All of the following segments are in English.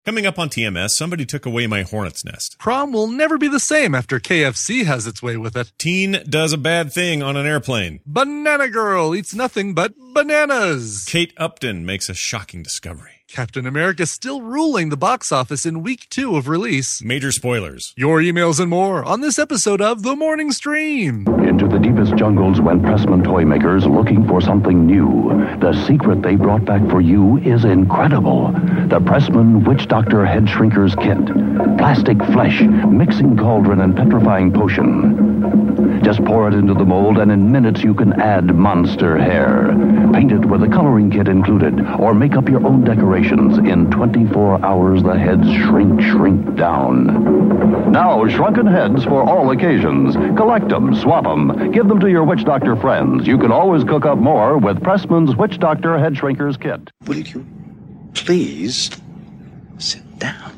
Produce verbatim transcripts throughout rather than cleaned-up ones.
Coming up on T M S, somebody took away my hornet's nest. Prom will never be the same after K F C has its way with it. Teen does a bad thing on an airplane. Banana Girl eats nothing but bananas. Kate Upton makes a shocking discovery. Captain America still ruling the box office in week two of release. Major spoilers. Your emails and more on this episode of The Morning Stream. Into the deepest jungles went Pressman toy makers looking for something new. The secret they brought back for you is incredible. The Pressman Witch Doctor Head Shrinkers Kit. Plastic flesh, mixing cauldron, and petrifying potion. Just pour it into the mold, and in minutes you can add monster hair. Paint it with a coloring kit included, or make up your own decorations. In twenty-four hours, the heads shrink, shrink down. Now, shrunken heads for all occasions. Collect them, swap them, give them to your Witch Doctor friends. You can always cook up more with Pressman's Witch Doctor Head Shrinkers Kit. Will you please sit down?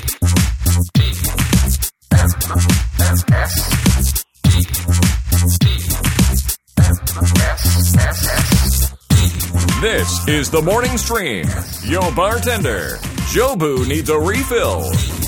This is The Morning Stream. Your bartender, Jobu, needs a refill.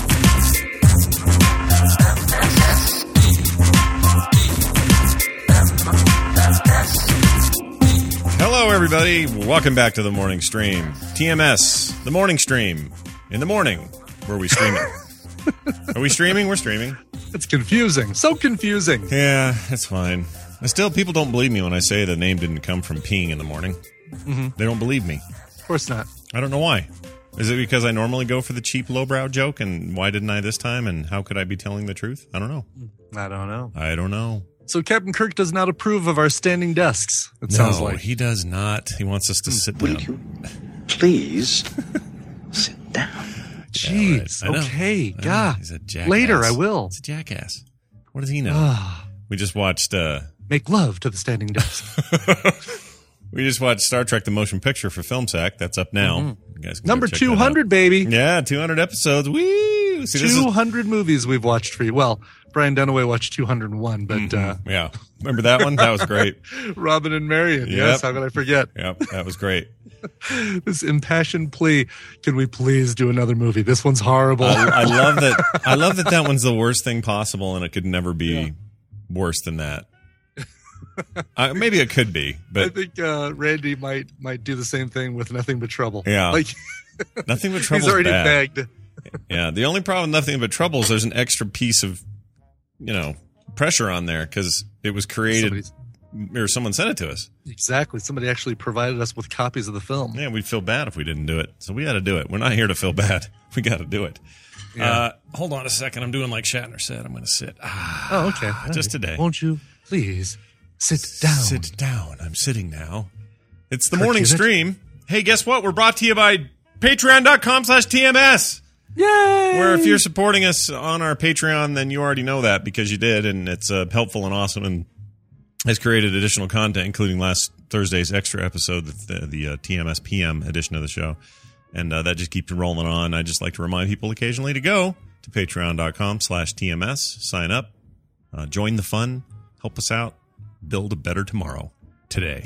Hello, everybody. Welcome back to The Morning Stream. T M S, The Morning Stream. In the morning, where we streaming. Are we streaming? We're streaming. It's confusing. So confusing. Yeah, that's fine. I still, people don't believe me when I say the name didn't come from peeing in the morning. Mm-hmm. They don't believe me. Of course not. I don't know why. Is it because I normally go for the cheap lowbrow joke, and why didn't I this time, and how could I be telling the truth? I don't know. I don't know. I don't know. So Captain Kirk does not approve of our standing desks, it sounds no, like. he does not. He wants us to sit Will down. you please sit down? Jeez. Yeah, right. Okay. I know. God. He's a jackass. Later, I will. He's a jackass. What does he know? We just watched... Uh, Make love to the standing desk. we just watched Star Trek The Motion Picture for FilmSack. That's up now. Mm-hmm. You guys can Number go check two hundred, that baby. Yeah, two hundred episodes. Woo! See, this is- two hundred movies we've watched for you. Well, Brian Dunaway watched two hundred one, but Mhm. uh, yeah. Remember that one? That was great. Robin and Marion. Yep. Yes, how could I forget? Yep, that was great. This impassioned plea. Can we please do another movie? This one's horrible. I, I love that. I love that that one's the worst thing possible, and it could never be Yeah. worse than that. Uh, maybe it could be, I but think uh, Randy might might do the same thing with Nothing But Trouble. Yeah. like Nothing But Trouble's he's already bad. begged. Yeah, the only problem with Nothing But Trouble is there's an extra piece of, you know, pressure on there because it was created Somebody's- or someone sent it to us. Exactly. Somebody actually provided us with copies of the film. Yeah, we'd feel bad if we didn't do it, so we got to do it. We're not here to feel bad. We got to do it. Yeah. Uh, hold on a second. I'm doing like Shatner said. I'm going to sit. Ah, Oh, okay. just today. Won't you please sit down? Sit down. I'm sitting now. It's the Kirk morning unit. stream. Hey, guess what? We're brought to you by patreon.com slash TMS. Yay! Where if you're supporting us on our Patreon, then you already know that because you did, and it's uh, helpful and awesome and has created additional content, including last Thursday's extra episode, the, the uh, T M S P M edition of the show. And uh, that just keeps rolling on. I just like to remind people occasionally to go to patreon.com slash TMS, sign up, uh, join the fun, help us out, build a better tomorrow today.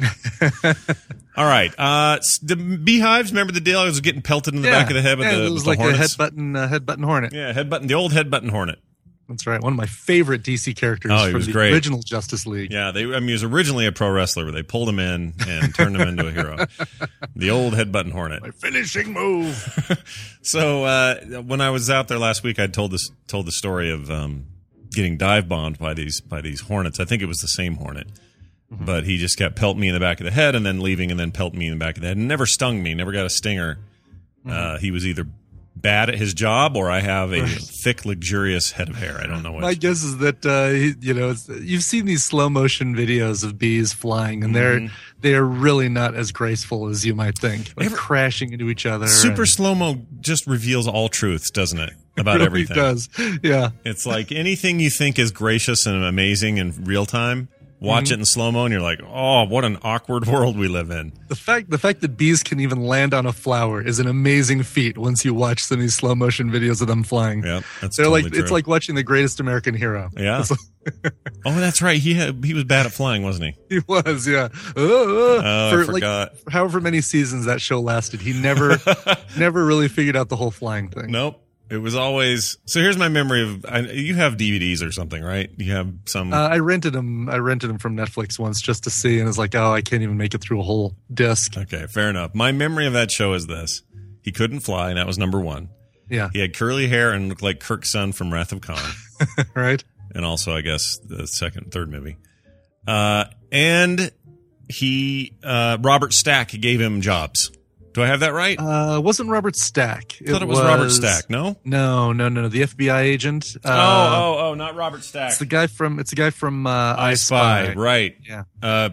All right. Uh, the beehives, remember the deal? I was getting pelted in the Yeah. back of the head with Yeah, the, it was with the like a head hornets. button, uh, head button hornet. Yeah, head button, the old head button hornet. That's right. One of my favorite D C characters Oh, he from was the great. original Justice League. Yeah, they. I mean, he was originally a pro wrestler, but they pulled him in and turned him into a hero. The old head button hornet. My finishing move. So uh, when I was out there last week, I told this told the story of um, getting dive bombed by these by these hornets. I think it was the same hornet, mm-hmm. but he just kept pelting me in the back of the head and then leaving and then pelting me in the back of the head. And never stung me. Never got a stinger. Mm-hmm. Uh, he was either bad at his job or I have a Right. thick, luxurious head of hair. I don't know what. My guess is that uh, he- you know it's, you've seen these slow motion videos of bees flying, and Mm-hmm. they're they are really not as graceful as you might think, like Ever- crashing into each other. Super and- slow mo just reveals all truths, doesn't it? About really everything. does. Yeah. It's like anything you think is gracious and amazing in real time. watch Mm-hmm. it in slow mo, and you're like, oh, what an awkward world we live in. The fact the fact that bees can even land on a flower is an amazing feat once you watch some of these slow motion videos of them flying. Yeah, that's They're totally like true. it's like watching The Greatest American Hero. Yeah. It's like- Oh, that's right. He had, he was bad at flying, wasn't he? he was, yeah. Uh, Oh, I for forgot. like however many seasons that show lasted, he never never really figured out the whole flying thing. Nope. It was always. So here's my memory of. I, you have D V Ds or something, right? You have some. Uh, I rented him. I rented him from Netflix once just to see, and it's like, oh, I can't even make it through a whole disc. Okay, fair enough. My memory of that show is this: he couldn't fly, and that was number one. Yeah, He had curly hair and looked like Kirk's son from Wrath of Khan, right. and also, I guess, the second, third movie. Uh, and he, uh, Robert Stack gave him jobs. Do I have that right? Uh, wasn't Robert Stack? I thought it was, Robert Stack. No. No, no, no, no. The F B I agent. Uh, oh, oh, oh, not Robert Stack. It's the guy from. It's the guy from uh, I Spy. Right. Yeah. Uh,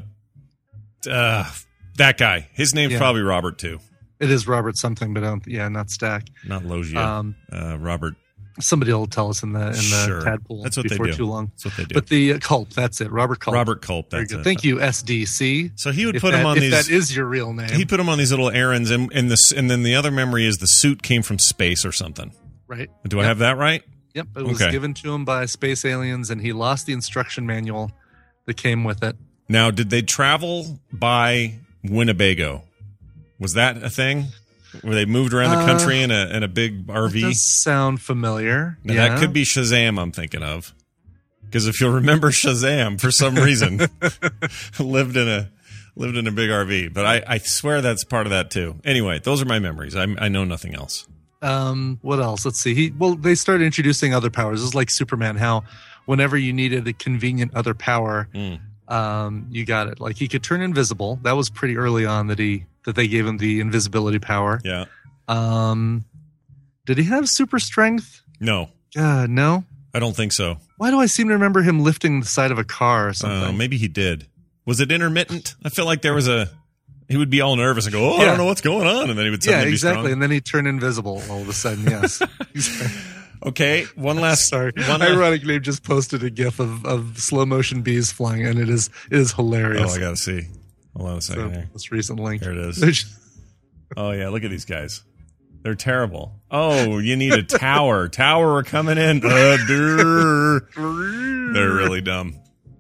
uh, that guy. His name's Yeah. probably Robert too. It is Robert something, but um, yeah, not Stack. Not Loggia. Um, uh, Robert. Somebody will tell us in the in the Sure. tadpole That's what they before do. too long. That's what they do. But the uh, Culp, that's it. Robert Culp. Robert Culp. Very That's good. it. Thank you, S D C. So he would If put that, him on if these. that is your real name, He put him on these little errands, and and this, and then the other memory is the suit came from space or something. right? Do I Yep. have that right? Yep, it was Okay. given to him by space aliens, and he lost the instruction manual that came with it. Now, did they travel by Winnebago? Was that a thing? Where they moved around the Uh, country in a in a big R V? That does sound familiar. Now, yeah. that could be Shazam, I'm thinking of. Because if you'll remember Shazam, for some reason, lived in a lived in a big R V. But I, I swear that's part of that too. Anyway, those are my memories. I, I know nothing else. Um, what else? Let's see. He well, they started introducing other powers. It's like Superman. How whenever you needed a convenient other power, Mm. um, you got it. Like he could turn invisible. That was pretty early on that he that they gave him the invisibility power. Yeah. Um, did he have super strength? No, Uh, no. I don't think so. Why do I seem to remember him lifting the side of a car or something? Uh, maybe he did. Was it intermittent? I feel like there was a. He would be all nervous and go, "Oh, I Yeah. don't know what's going on," and then he would yeah, suddenly exactly. be And then he'd turn invisible all of a sudden. Yes. strong. Okay, one last. Sorry. One last, Ironic Name just posted a GIF of, of slow motion bees flying, and it is it is hilarious. oh, I gotta see. Hold on a so, second here. this recent link. There it is. They're just- Oh yeah, look at these guys. They're terrible. Oh, you need a tower. Tower are coming in. Uh, durr. They're really dumb.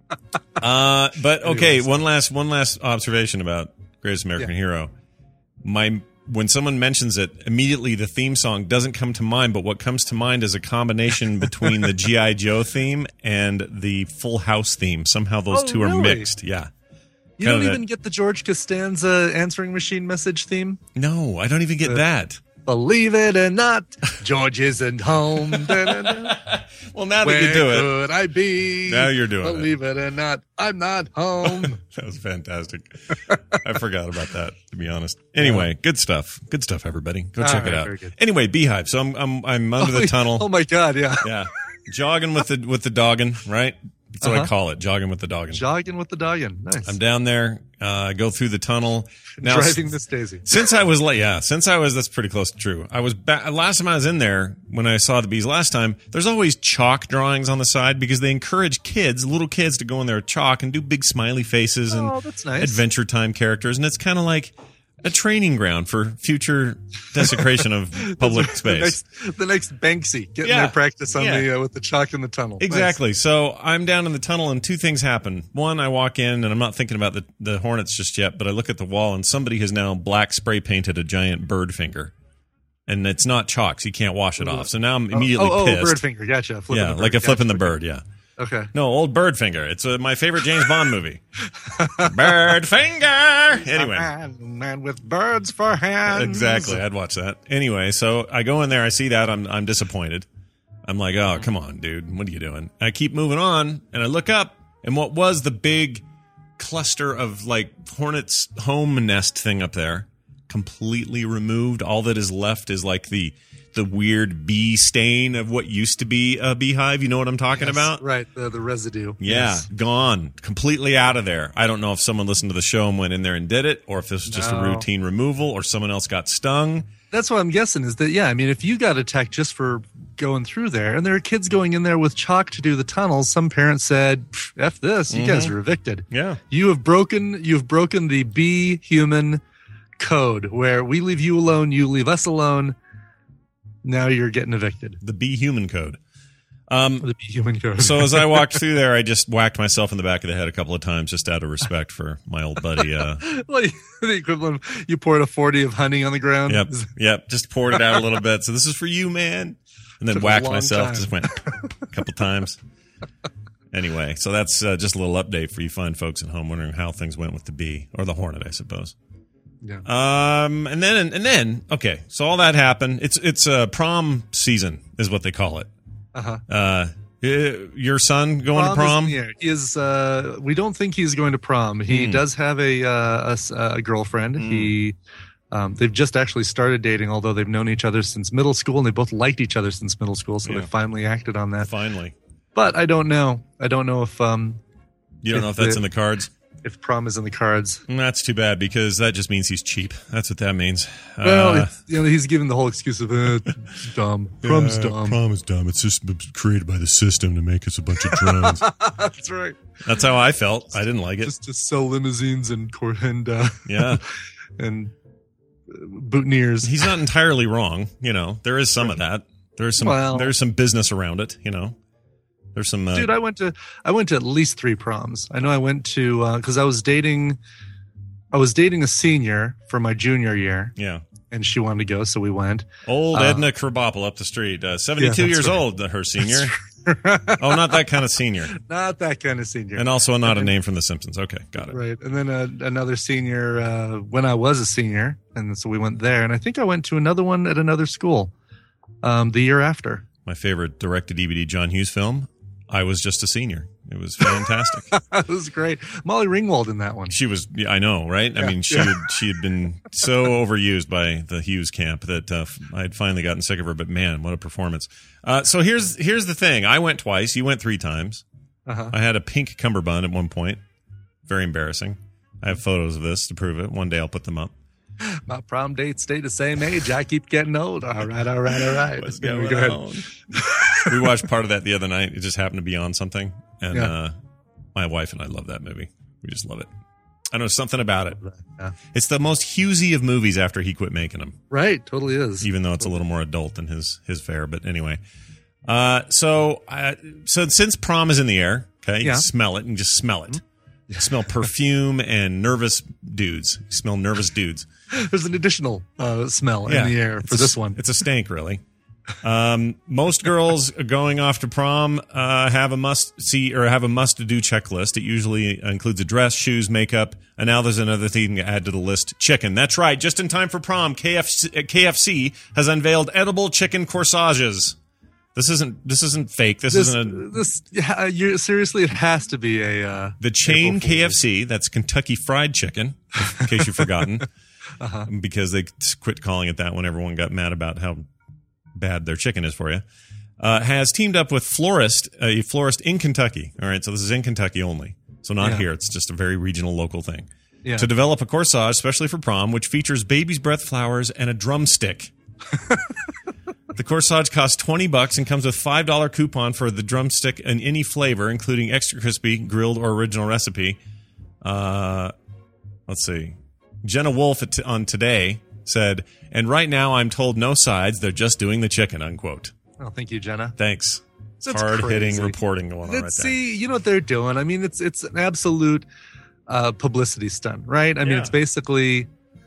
Uh, but okay, one last one last observation about Greatest American Yeah. Hero. My when someone mentions it, immediately the theme song doesn't come to mind, but what comes to mind is a combination between the G I. Joe theme and the Full House theme. Somehow those Oh, two are really? mixed. Yeah. you Kind don't of that- even get the George Costanza answering machine message theme? No, I don't even get that. Believe it or not, George isn't home. Da-da-da. Well, now that Where you do it, could I be? Now you're doing it. Believe it or not, I'm not home. that was fantastic. I forgot about that, to be honest. Anyway, good stuff. Good stuff, everybody. Go All check right, it out. very good. Anyway, Beehive. So I'm I'm I'm under the Oh tunnel. my God, yeah. Yeah, jogging with the with the doggin, right? That's what I Uh-huh. call it. Jogging with the doggin. Jogging with the doggin. Nice. I'm down there. Uh, go through the tunnel. Now, Driving Miss Daisy. Since I was late, yeah, since I was, that's pretty close to true. I was back, last time I was in there, when I saw the bees last time, there's always chalk drawings on the side because they encourage kids, little kids, to go in there with chalk and do big smiley faces and Oh, that's nice. Adventure Time characters. And it's kind of like a training ground for future desecration of public The space. next, the next Banksy getting Yeah. their practice on Yeah. the uh, with the chalk in the tunnel. Nice. Exactly. So I'm down in the tunnel, and two things happen. One, I walk in, and I'm not thinking about the, the hornets just yet, but I look at the wall, and somebody has now black spray painted a giant bird finger. And it's not chalk, so you can't wash it off. So now I'm immediately oh, oh, pissed. oh, bird finger. Gotcha. Flipping yeah, the bird. like a flipping the Gotcha. bird, yeah. Okay. No, old bird finger. It's uh, my favorite James Bond movie. Bird finger! Anyway. Man, man with birds for hands. Exactly. I'd watch that. Anyway, so I go in there, I see that, I'm I'm disappointed. I'm like, oh, come on, dude. What are you doing? I keep moving on, and I look up, and what was the big cluster of like hornets' home nest thing up there, completely removed. All that is left is like the the weird bee stain of what used to be a beehive. You know what I'm talking Yes, about? Right, the, the residue. Yeah, Yes. gone. Completely out of there. I don't know if someone listened to the show and went in there and did it, or if this was just a No. routine removal, or someone else got stung. That's what I'm guessing is that, yeah, I mean, if you got attacked just for going through there, and there are kids going in there with chalk to do the tunnels. Some parents said, "F this, you mm-hmm. guys are evicted. Yeah, you have broken, you've broken the be human code, where we leave you alone, you leave us alone. Now you're getting evicted." The be human code. Um, the be human code. So as I walked through there, I just whacked myself in the back of the head a couple of times, just out of respect for my old buddy. Uh, like the equivalent of you poured a forty of honey on the ground. Yep, yep. Just poured it out a little bit. So this is for you, man. And then Took whacked a long myself. time. Just went a couple times. Anyway, so that's uh, just a little update for you fine folks at home wondering how things went with the bee or the hornet, I suppose. Yeah. Um, and then and then okay, so all that happened. It's it's uh, prom season is what they call it. Uh-huh. Uh Your son going prom to prom? Is, yeah, is uh, we don't think he's going to prom. He Mm. does have a uh, a, a girlfriend. Mm. He um, they've just actually started dating, although they've known each other since middle school, and they both liked each other since middle school. So Yeah. they finally acted on that. Finally. But I don't know. I don't know if um, You don't if know if that's the- in the cards? if prom is in the cards. Mm, That's too bad because that just means he's cheap. That's what that means. Well, Uh, it's, you know, he's given the whole excuse of uh, it's dumb. Prom's yeah, dumb. Prom is dumb. It's just created by the system to make us a bunch of drones. That's right. That's how I felt. I didn't like it. Just to sell limousines and cor- and uh, Yeah. and uh, boutonnieres. He's not entirely wrong. You know, there is some of that. There's some, Well- there's some business around it, you know. There's some, uh, Dude, I went to I went to at least three proms. I know I went to because I was dating I was dating a senior for my junior year, yeah. and she wanted to go, so we went. Old Uh, Edna Krabappel up the street, uh, seventy-two Yeah, years that's right. old, her senior. Oh, not that kind of senior. Not that kind of senior. And also not a name from The Simpsons. Okay, got it. Right, and then uh, another senior uh, when I was a senior, and so we went there. And I think I went to another one at another school um, the year after. My favorite direct-to-D V D John Hughes film, I Was Just a Senior. It was fantastic. That was great. Molly Ringwald in that one. She was, yeah, I know, right? I Yeah, mean, she yeah. had, she had been so overused by the Hughes camp that uh, I had finally gotten sick of her. But man, what a performance! Uh, so here's here's the thing: I went twice. You went three times. Uh-huh. I had a pink cummerbund at one point. Very embarrassing. I have photos of this to prove it. One day I'll put them up. My prom dates stay the same age. I keep getting old. All right, all right, all right. What's Anyway, going go ahead. on? We watched part of that the other night. It just happened to be on something, and Yeah. uh, my wife and I love that movie. We just love it. I don't know, something about it. Yeah. It's the most Hughesy of movies after he quit making them, Right, totally is. even though it's a little more adult than his his fare. But anyway, uh, so uh, so since prom is in the air, okay, you Yeah. smell it and just smell it. You smell perfume and nervous dudes. You smell nervous dudes. There's an additional uh, smell Yeah. in the air It's for a- this one. It's a stank, really. Um, most girls going off to prom uh, have a must see or have a must do checklist. It usually includes a dress, shoes, makeup, and now there's another thing to add to the list: chicken. That's right. Just in time for prom, K F C, K F C has unveiled edible chicken corsages. This isn't this isn't fake. This, This, isn't a this, yeah, you seriously, it has to be a uh, the chain April Fool's. K F C. That's Kentucky Fried Chicken, in case you've forgotten, Uh-huh. because they quit calling it that when everyone got mad about how bad their chicken is for you. Uh, has teamed up with Florist, a florist in Kentucky. All right, so this is in Kentucky only, so not Yeah. here. It's just a very regional, local thing. Yeah. To develop a corsage, especially for prom, which features baby's breath flowers and a drumstick. The corsage costs twenty bucks and comes with five dollar coupon for the drumstick in any flavor, including extra crispy, grilled, or original recipe. Uh, let's see. Jenna Wolf at on Today said, and right now I'm told no sides. They're just doing the chicken, unquote. Oh, thank you, Jenna. Thanks. That's Hard-hitting crazy. reporting going on right Let's there. see, you know what they're doing. I mean, it's it's an absolute uh, publicity stunt, right? I mean, Yeah. it's basically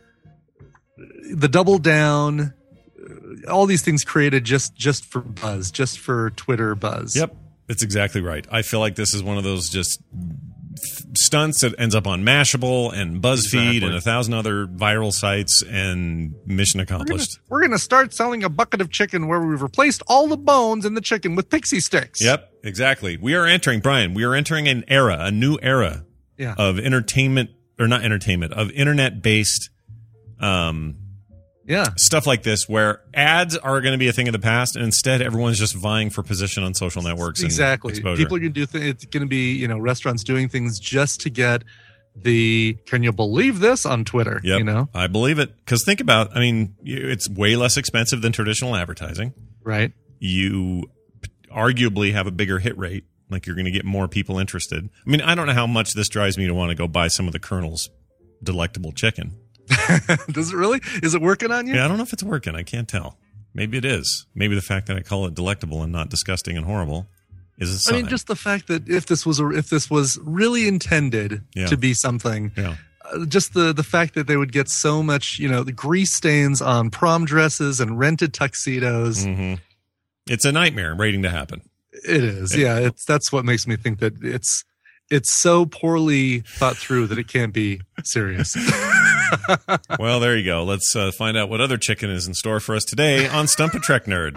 the double down. uh, All these things created just just for buzz, just for Twitter buzz. Yep, that's exactly right. I feel like this is one of those just stunts that ends up on Mashable and BuzzFeed Exactly. and a thousand other viral sites, and mission We're gonna, accomplished. we're gonna start selling a bucket of chicken where we've replaced all the bones in the chicken with pixie sticks. Yep, exactly. We are entering, Brian, we are entering an era, a new era Yeah. of entertainment, or not entertainment, of internet-based um, Yeah. stuff like this, where ads are going to be a thing of the past, and instead everyone's just vying for position on social networks. and Exactly. exposure. People are going to do th- it's going to be, you know, restaurants doing things just to get the can you believe this on Twitter, Yep, you know? I believe it. Because think about, I mean, you- it's way less expensive than traditional advertising. Right. you arguably have a bigger hit rate. Like you're going to get more people interested. I mean, I don't know how much this drives me to want to go buy some of the Colonel's delectable chicken. Does it really? Is it working on you? Yeah, I don't know if it's working. I can't tell. Maybe it is. Maybe the fact that I call it delectable and not disgusting and horrible is a sign. I mean, just the fact that if this was a, if this was really intended Yeah. to be something, Yeah. uh, just the the fact that they would get so much, you know, the grease stains on prom dresses and rented tuxedos. Mm-hmm. It's a nightmare waiting to happen. It is, yeah. It's that's what makes me think that it's it's so poorly thought through that it can't be serious. Well, there you go. Let's uh, find out what other chicken is in store for us today on Stump a Trek Nerd.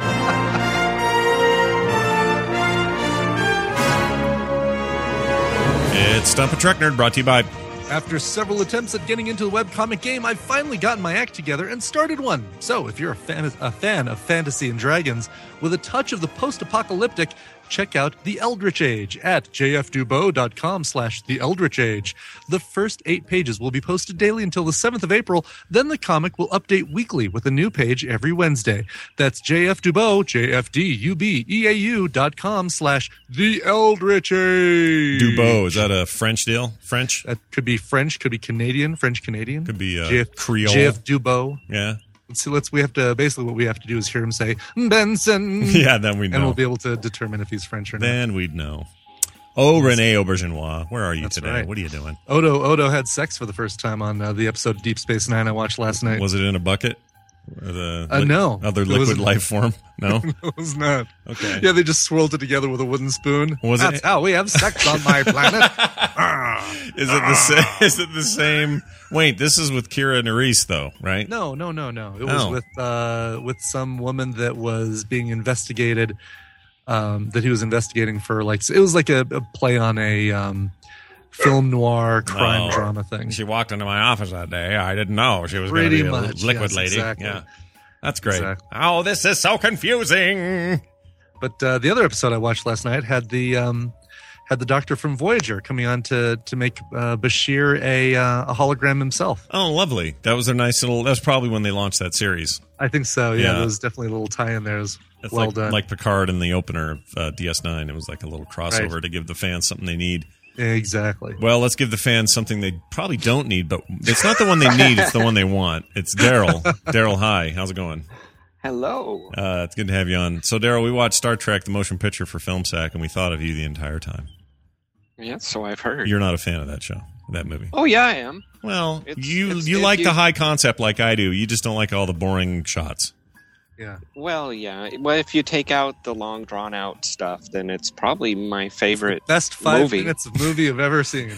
It's Stump a Trek Nerd, brought to you by... After several attempts at getting into the webcomic game, I've finally gotten my act together and started one. So, if you're a fan, a fan of fantasy and dragons with a touch of the post-apocalyptic, check out The Eldritch Age at jfdubo.com slash The Eldritch Age. The first eight pages will be posted daily until the seventh of April. Then the comic will update weekly with a new page every Wednesday. That's jfdubo, J-F-D-U-B-E-A-U dot com slash The Eldritch Age. Dubo, is that a French deal? French? That could be French, could be Canadian, French Canadian. Could be uh, J F, Creole. J F Dubo. Yeah. Let's see. Let's. We have to. Basically, what we have to do is hear him say Benson. Yeah, then we know. And we'll be able to determine if he's French or not. Then we'd know. Oh, Rene Aubergenois, where are you That's today? right. What are you doing? Odo Odo had sex for the first time on uh, the episode of Deep Space Nine I watched last night. Was it in a bucket? Or the Uh, no. other It liquid was- life form? No? It was not. Okay. Yeah, they just swirled it together with a wooden spoon. Was it- That's how we have sex on my planet. Is it the same? Is it the same? Wait, this is with Kira Nerys, though, right? No, no, no, no. It was Oh. with uh, with some woman that was being investigated. Um, that he was investigating for, like, it was like a, a play on a um, film noir crime Oh. drama thing. She walked into my office that day. I didn't know she was going to Pretty be a much, liquid yes, lady. exactly. Yeah, that's great. Exactly. Oh, this is so confusing. But uh, the other episode I watched last night had the um, had the Doctor from Voyager coming on to to make uh, Bashir a uh, a hologram himself. Oh, lovely. That was a nice little. That's probably when they launched that series. I think so. Yeah, Yeah. there was definitely a little tie in there. It was It's well like, done. like Picard in the opener of uh, D S nine. It was like a little crossover Right. to give the fans something they need. Yeah, exactly. Well, let's give the fans something they probably don't need, but it's not the one they need. It's the one they want. It's Daryl. Daryl, hi. How's it going? Hello. Uh, it's good to have you on. So, Daryl, we watched Star Trek, the motion picture for FilmSack, and we thought of you the entire time. Yeah, so I've heard. You're not a fan of that show, that movie. Oh yeah, I am. Well, It's- you it's- you if like you- the high concept like I do. You just don't like all the boring shots. Yeah. Well, yeah. Well, if you take out the long, drawn out stuff, then it's probably my favorite Best five movie. minutes of movie I've ever seen.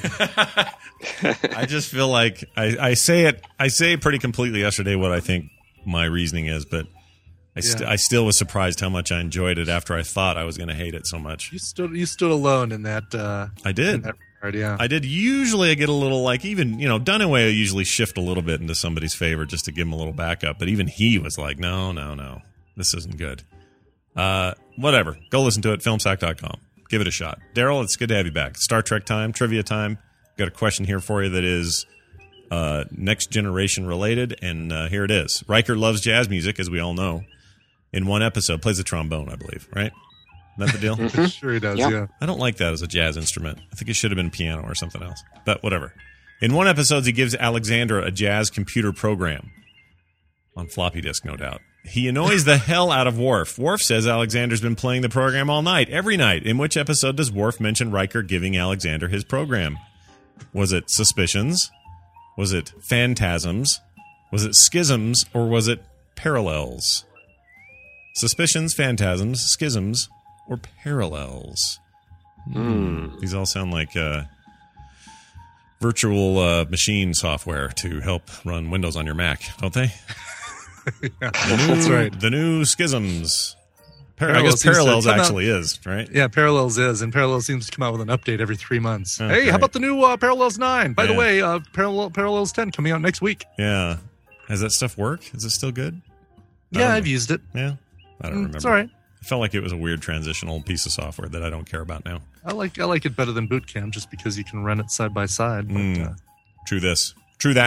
I just feel like I, I say it I say it pretty completely yesterday what I think my reasoning is, but I, st- Yeah. I still was surprised how much I enjoyed it after I thought I was going to hate it so much. You stood you stood alone in that. Uh, I in did. that regard, yeah. I did. Usually I get a little like, even, you know, Dunaway will usually shift a little bit into somebody's favor just to give him a little backup. But even he was like, no, no, no, this isn't good. Uh, whatever. Go listen to it. filmsack dot com. Give it a shot. Daryl, it's good to have you back. Star Trek time, trivia time. Got a question here for you that is uh, next generation related. And uh, here it is. Riker loves jazz music, as we all know. In one episode, plays the trombone, I believe, right? Isn't that the deal? Sure he does. Yeah. Yeah. I don't like that as a jazz instrument. I think it should have been piano or something else. But whatever. In one episode, he gives Alexandra a jazz computer program. On floppy disk, no doubt. He annoys the hell out of Worf. Worf says Alexander's been playing the program all night, every night. In which episode does Worf mention Riker giving Alexander his program? Was it Suspicions? Was it Phantasms? Was it Schisms? Or was it Parallels? Suspicions, Phantasms, Schisms, or Parallels? Hmm. These all sound like uh, virtual uh, machine software to help run Windows on your Mac, don't they? That's right. The new Schisms. Par- I Parallels guess seems to Parallels come out- actually is, right? Yeah, Parallels is, and Parallels seems to come out with an update every three months. Okay. Hey, how about the new uh, Parallels nine? By the Yeah. way, uh, Parallel, Parallels ten coming out next week. Yeah. Does that stuff work? Is it still good? I Yeah, don't I've know. used it. Yeah. I don't Mm, remember. It's all right. I felt like it was a weird transitional piece of software that I don't care about now. I like I like it better than Boot Camp just because you can run it side by side. But, Mm. uh, True this. True that. yes.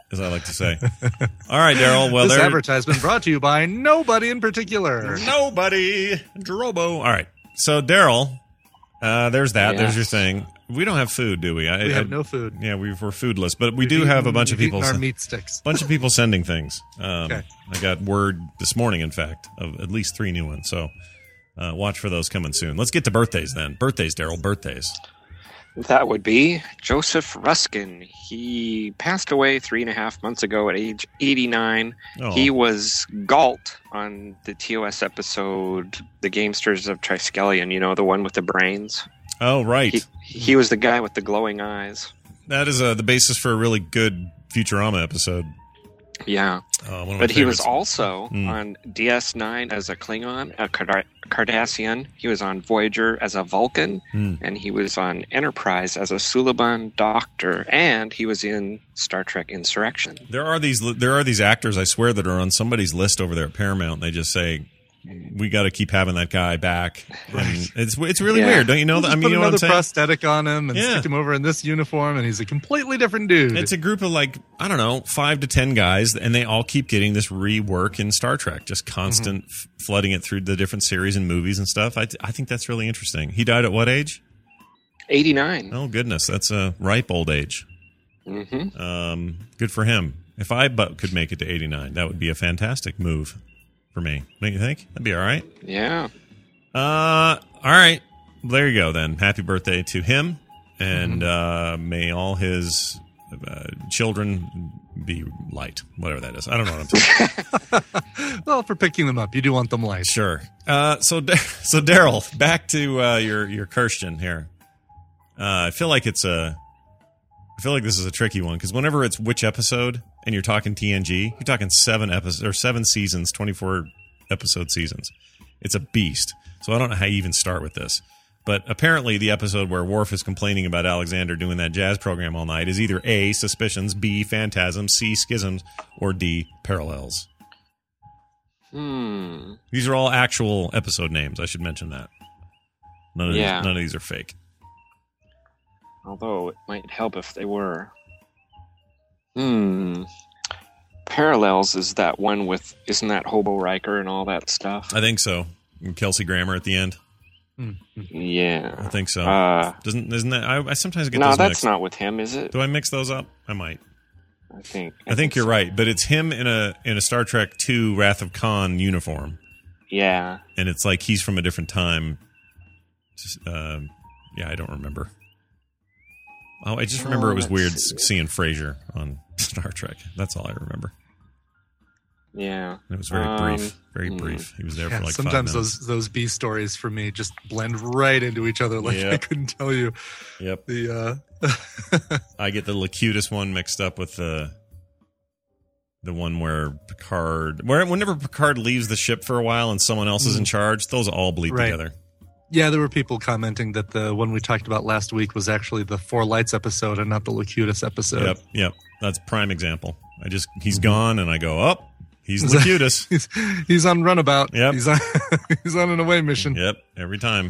as I like to say. All right, Daryl. Well, this there. advertisement brought to you by nobody in particular. Nobody. Drobo. All right. So, Daryl, uh, there's that. Yeah. There's your thing. We don't have food, do we? I, We have I, no food. Yeah, we, we're foodless, but we We've do have a eaten- bunch of we've people. eaten our sen- meat sticks. bunch of people sending things. Um, Okay. I got word this morning, in fact, of at least three new ones. So, uh, watch for those coming soon. Let's get to birthdays then. Birthdays, Daryl. Birthdays. That would be Joseph Ruskin. He passed away three and a half months ago at age eighty-nine. Oh. He was Galt on the T O S episode, The Gamesters of Triskelion, you know, the one with the brains. Oh, right. He, he was the guy with the glowing eyes. That is uh, the basis for a really good Futurama episode. Yeah. Uh, one of my But he was favorites. also Mm. on D S nine as a Klingon, a Card- Cardassian. He was on Voyager as a Vulcan, Mm. and he was on Enterprise as a Suliban Doctor, and he was in Star Trek Insurrection. There are these there are these actors, I swear, that are on somebody's list over there at Paramount. And they just say, we got to keep having that guy back. And it's it's really Yeah. weird, don't you know? We'll that? I just mean, put you know what I'm another saying? prosthetic on him and Yeah. stick him over in this uniform, and he's a completely different dude. It's a group of like, I don't know, five to ten guys, and they all keep getting this rework in Star Trek, just constant f- flooding it through the different series and movies and stuff. I, I think that's really interesting. He died at what age? eighty-nine. Oh, goodness. That's a ripe old age. Mm-hmm. Um, good for him. If I but could make it to eighty-nine, that would be a fantastic move for me. Don't you think? That'd be all right. Yeah. Uh, all right. Well, there you go then. Happy birthday to him, and uh, may all his uh, children be light. Whatever that is. I don't know what I'm saying. Well, for picking them up, you do want them light. Sure. Uh, so, Da- so Daryl, back to uh, your your Kirsten here. Uh, I feel like it's a. I feel like this is a tricky one because whenever it's which episode and you're talking T N G, you're talking seven episodes or seven seasons, twenty-four episode seasons. It's a beast. So I don't know how you even start with this. But apparently the episode where Worf is complaining about Alexander doing that jazz program all night is either A, Suspicions, B, Phantasm, C, Schisms, or D, Parallels. Hmm. These are all actual episode names. I should mention that. None of, Yeah. these, none of these are fake. Although it might help if they were. Hmm. Parallels is that one with, isn't that Hobo Riker and all that stuff? I think so. And Kelsey Grammer at the end. Yeah. I think so. Uh, Doesn't isn't that? I, I sometimes get no, those that's mixed. not with him, is it? Do I mix those up? I might. I think. I think you're so. right, but it's him in a in a Star Trek two Wrath of Khan uniform, Yeah. and it's like he's from a different time. Just, uh, yeah, I don't remember. Oh, I just remember Oh, it was let's weird see. seeing Frasier on Star Trek. That's all I remember. Yeah. And it was very Um, brief, very hmm. brief. He was there Yeah, for like sometimes five minutes. those those B stories for me just blend right into each other. Like Yeah. I couldn't tell you Yep, the. Uh, I get the Locutus one mixed up with the the one where Picard, where whenever Picard leaves the ship for a while and someone else is in charge, those all bleed Right. together. yeah, there were people commenting that the one we talked about last week was actually the Four Lights episode and not the Locutus episode. Yep, yep. That's prime example. I just he's gone, and I go, oh, he's Locutus. He's, he's on runabout. Yep. He's on, he's on an away mission. Yep, every time.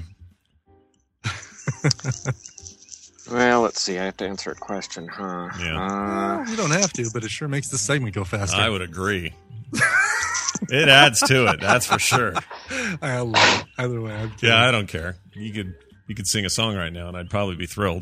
Well, let's see. I have to answer a question, huh? Yeah. Uh, You don't have to, but it sure makes the segment go faster. I would agree. It adds to it, that's for sure. I love it. Either way, I'm kidding. Yeah, I don't care. You could you could sing a song right now, and I'd probably be thrilled.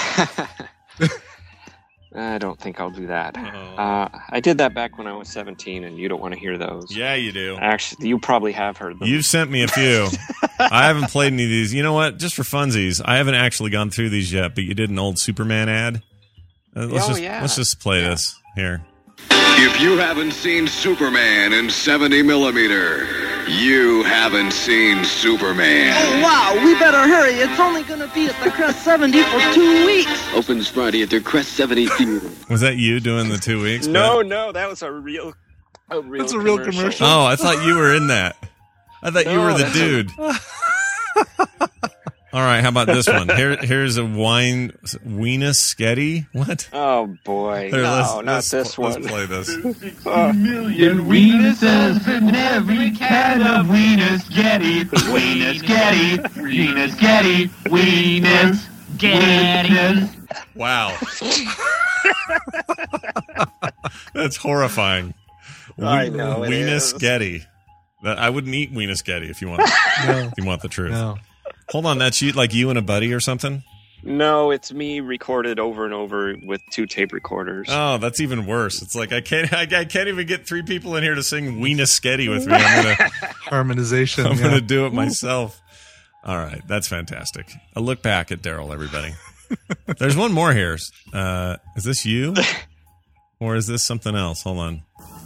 I don't think I'll do that. Oh. Uh, I did that back when I was seventeen, and you don't want to hear those. Yeah, you do. Actually, you probably have heard them. You've sent me a few. I haven't played any of these. You know what? Just for funsies, I haven't actually gone through these yet. But you did an old Superman ad. Uh, let's Oh, just yeah. let's just play this here. If you haven't seen Superman in seventy millimeter, you haven't seen Superman. Oh, wow, we better hurry. It's only going to be at the Crest seventy for two weeks. Opens Friday at their Crest seventy Theater. Was that you doing the two weeks? no, Ben? no, that was a real, a real. That's a real commercial? Oh, I thought you were in that. I thought you No, were the that's a- dude. All right, how about this one? Here, here's a wine Wiener Sketty. What? Oh boy, Here, no, let's- not let's- this let's one. play this. Million weenuses in every can of Weenus Getty. Weenus Getty. Weenus Getty. Weenus Getty. Wow. That's horrifying. I know, it Weenus is. Getty. That- I wouldn't eat Weenus Getty if you want. No. If you want the truth. No. Hold on, that's you, like you and a buddy or something. No, it's me recorded over and over with two tape recorders. Oh, that's even worse. It's like I can't. I, I can't even get three people in here to sing Weenus Getty with me. I'm gonna. Harmonization. I'm yeah. gonna do it myself. All right, that's fantastic. A look back at Daryl, everybody. There's one more here. Uh, is this you, or is this something else? Hold on.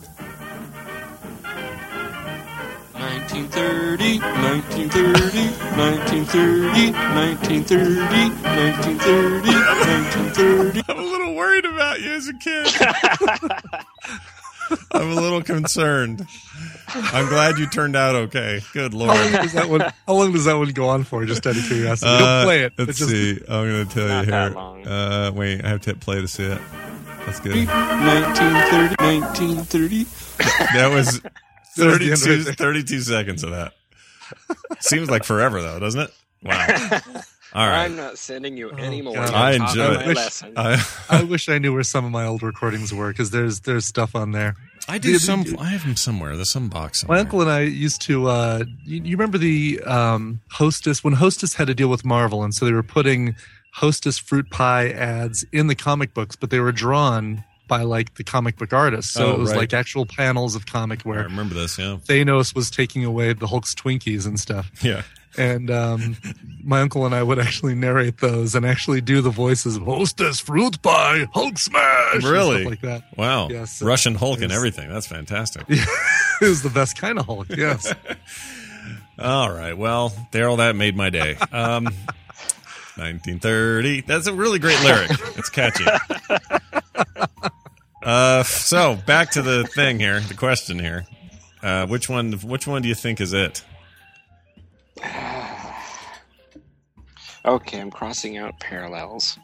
nineteen thirty, nineteen thirty, nineteen thirty, nineteen thirty, nineteen thirty, nineteen thirty. I'm a little worried about you as a kid. I'm a little concerned. I'm glad you turned out okay. Good How Lord. long does that one? How long does that one go on for? Just out of curiosity. Uh, Don't play it. Let's It's just- see. I'm going to tell Not you that here. long. Uh, wait, I have to hit play to see it. That's good. nineteen thirty, nineteen thirty. That was That was the end thirty-two, right there. thirty-two seconds of that. Seems like forever, though, doesn't it? Wow. All right. I'm not sending you any more. God. I You've taught enjoy me it. my Wish- lesson. I, I wish I knew where some of my old recordings were because there's there's stuff on there. I do some. I have them somewhere. There's some box somewhere. My uncle and I used to. Uh, you, you remember the um, Hostess when Hostess had to deal with Marvel, and so they were putting Hostess fruit pie ads in the comic books, but they were drawn by like the comic book artists. So Oh, it was right. like actual panels of comic I where remember this. Yeah. Thanos was taking away the Hulk's Twinkies and stuff. Yeah. And um, my uncle and I would actually narrate those and actually do the voices of Hostess, Fruit Pie, Hulk Smash, and Really? stuff like that. Wow. Yes. Russian Hulk and Yes. everything. That's fantastic. It was the best kind of Hulk, yes. All right. Well, Daryl, that made my day. Um, nineteen thirty. That's a really great lyric. It's catchy. Uh, so back to the thing here, the question here. Uh, which one? Which one do you think is it? Okay, I'm crossing out parallels.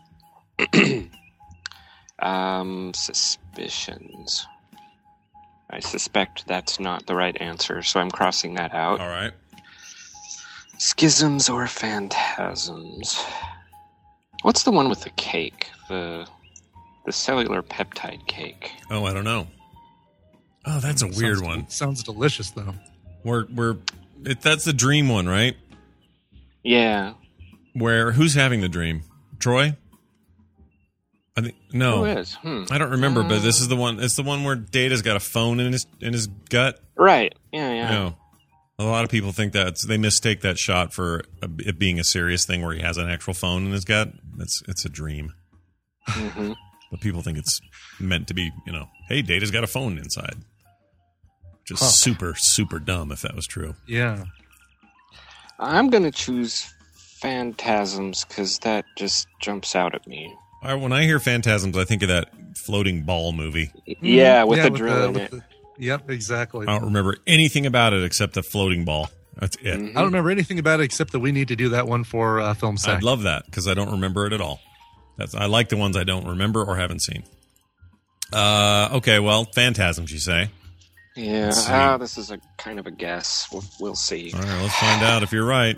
um, suspicions. I suspect that's not the right answer, so I'm crossing that out. All right. Schisms or phantasms? What's the one with the cake? The the cellular peptide cake. Oh, I don't know. Oh, that's a weird Sounds- one. Sounds delicious, though. We're we're it, that's the dream one, right? Yeah. Where who's having the dream? Troy? I think no. Who is? Hmm. I don't remember, but this is the one. It's the one where Data's got a phone in his in his gut. Right. Yeah, yeah. No. A lot of people think that's they mistake that shot for a, it being a serious thing where he has an actual phone in his gut. It's it's a dream, Mm-hmm. but people think it's meant to be. You know, hey, Data's got a phone inside. Just Huh. super super dumb if that was true. Yeah. I'm going to choose phantasms because that just jumps out at me. I, when I hear phantasms, I think of that floating ball movie. Yeah, with Yeah, the with drill the- in with it. the- Yep, exactly. I don't remember anything about it except the floating ball. That's it. Mhm. I don't remember anything about it except that we need to do that one for uh, Film Sack. I'd love that because I don't remember it at all. That's I like the ones I don't remember or haven't seen. Uh, okay, well, phantasms, you say? Yeah, Let's see. ah, this is a kind of a guess. We'll, we'll see. All right, let's find out if you're right.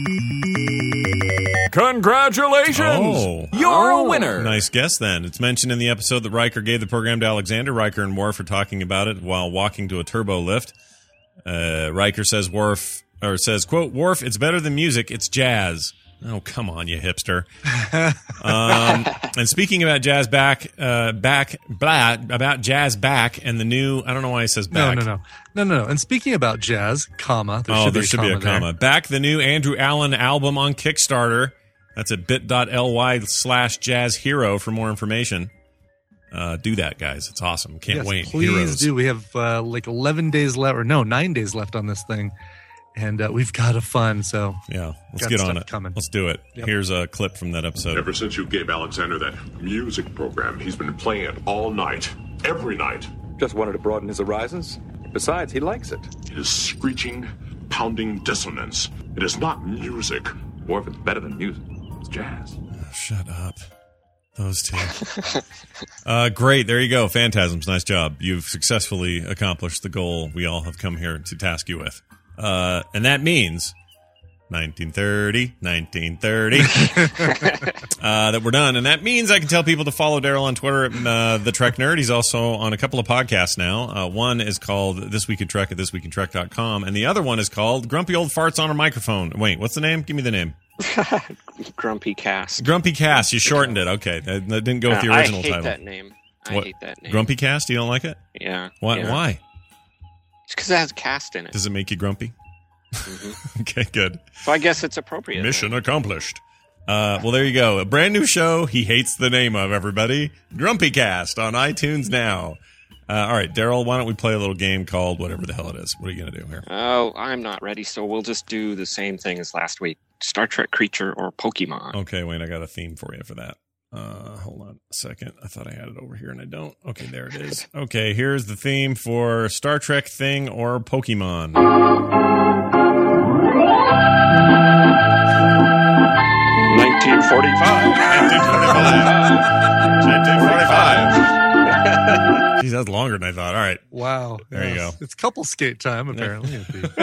Congratulations! Oh. You're Oh. a winner. Nice guess then. It's mentioned in the episode that Riker gave the program to Alexander. Riker and Worf are talking about it while walking to a turbo lift. Uh, Riker says Worf or says, quote, Worf, it's better than music, it's jazz. Oh, come on, you hipster. um, and speaking about jazz back, uh, back, blah, about jazz back and the new, I don't know why he says No, back. no, no. No, no, no. And speaking about jazz, comma, there oh, should there be a should comma be a there. comma. Back the new Andrew Allen album on Kickstarter. That's at bit.ly slash jazz hero for more information. Uh, do that, guys. It's awesome. Can't Yes, wait. please Heroes. do. We have uh, like eleven days left, or no, nine days left on this thing. And uh, we've got a fun, so Yeah, let's got get on stuff it. coming. Let's do it. Yep. Here's a clip from that episode. Ever since you gave Alexander that music program, he's been playing it all night, every night. Just wanted to broaden his horizons. Besides, he likes it. It is screeching, pounding dissonance. It is not music. Or if it's better than music, it's jazz. Shut up. Those two. uh, great. There you go. Phantasms. Nice job. You've successfully accomplished the goal we all have come here to task you with. Uh, and that means nineteen thirty, nineteen thirty. uh, that we're done. And that means I can tell people to follow Daryl on Twitter at uh, The Trek Nerd. He's also on a couple of podcasts now. Uh, one is called This Week in Trek at this week in trek dot com. And the other one is called Grumpy Old Farts on a Microphone. Wait, what's the name? Give me the name. Grumpy Cast. Grumpy Cast. You shortened it. Okay. That, that didn't go with the Uh, original I hate title. that name. I What? hate that name. Grumpy Cast? You don't like it? Yeah. Why? yeah. Why? It's because it has cast in it. Does it make you grumpy? Mm-hmm. Okay, good. So I guess it's appropriate. Mission accomplished. Uh, well, there you go. A brand new show he hates the name of, everybody. Grumpy Cast on iTunes now. Uh, all right, Daryl, why don't we play a little game called whatever the hell it is? What are you going to do here? Oh, I'm not ready, so we'll just do the same thing as last week. Star Trek creature or Pokemon. Okay, wait, I got a theme for you for that. Uh, hold on a second. I thought I had it over here and I don't. Okay, there it is. Okay, here's the theme for Star Trek thing or Pokemon. nineteen forty-five. nineteen forty-five. nineteen forty-five. Geez, that's longer than I thought. All right. Wow. There you go. It's couple skate time, apparently.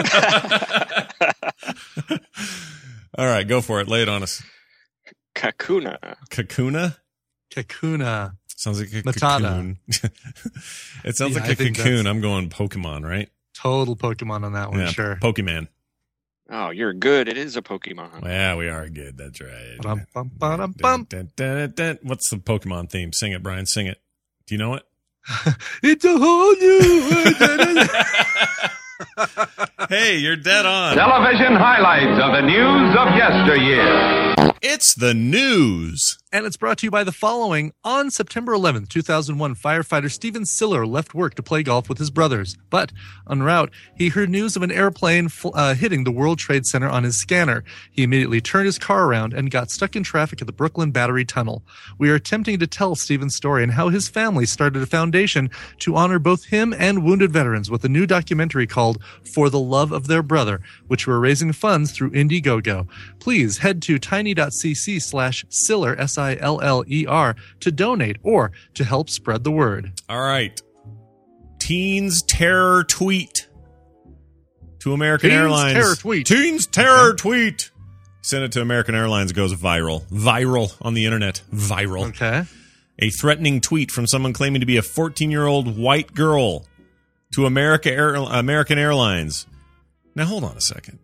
All right, go for it. Lay it on us. Kakuna. Kakuna? Kakuna. Sounds like a Matata. cocoon. It sounds Yeah, like I a think cocoon. that's- I'm going Pokemon, right? Total Pokemon on that one, Yeah, sure. Pokemon. Oh, you're good. It is a Pokemon. Yeah, we are good. That's right. Bum, bum, bum, bum. Dun, dun, dun, dun. What's the Pokemon theme? Sing it, Brian. Sing it. Do you know it? It's a whole new Hey, you're dead on. Television highlights of the news of yesteryear. It's the news. And it's brought to you by the following. On September eleventh, two thousand one, firefighter Steven Siller left work to play golf with his brothers. But en route, he heard news of an airplane fl- uh, hitting the World Trade Center on his scanner. He immediately turned his car around and got stuck in traffic at the Brooklyn Battery Tunnel. We are attempting to tell Steven's story and how his family started a foundation to honor both him and wounded veterans with a new documentary called For the Love of Their Brother, which we're raising funds through Indiegogo. Please head to tiny.cc slash Siller, S I L L E R, to donate or to help spread the word. All right. Teens terror tweet to American Teens Airlines. terror tweet. Teens terror tweet. Send it to American Airlines. Goes viral. Viral on the internet. Viral. Okay. A threatening tweet from someone claiming to be a fourteen-year-old white girl to America Air, American Airlines. Now, hold on a second.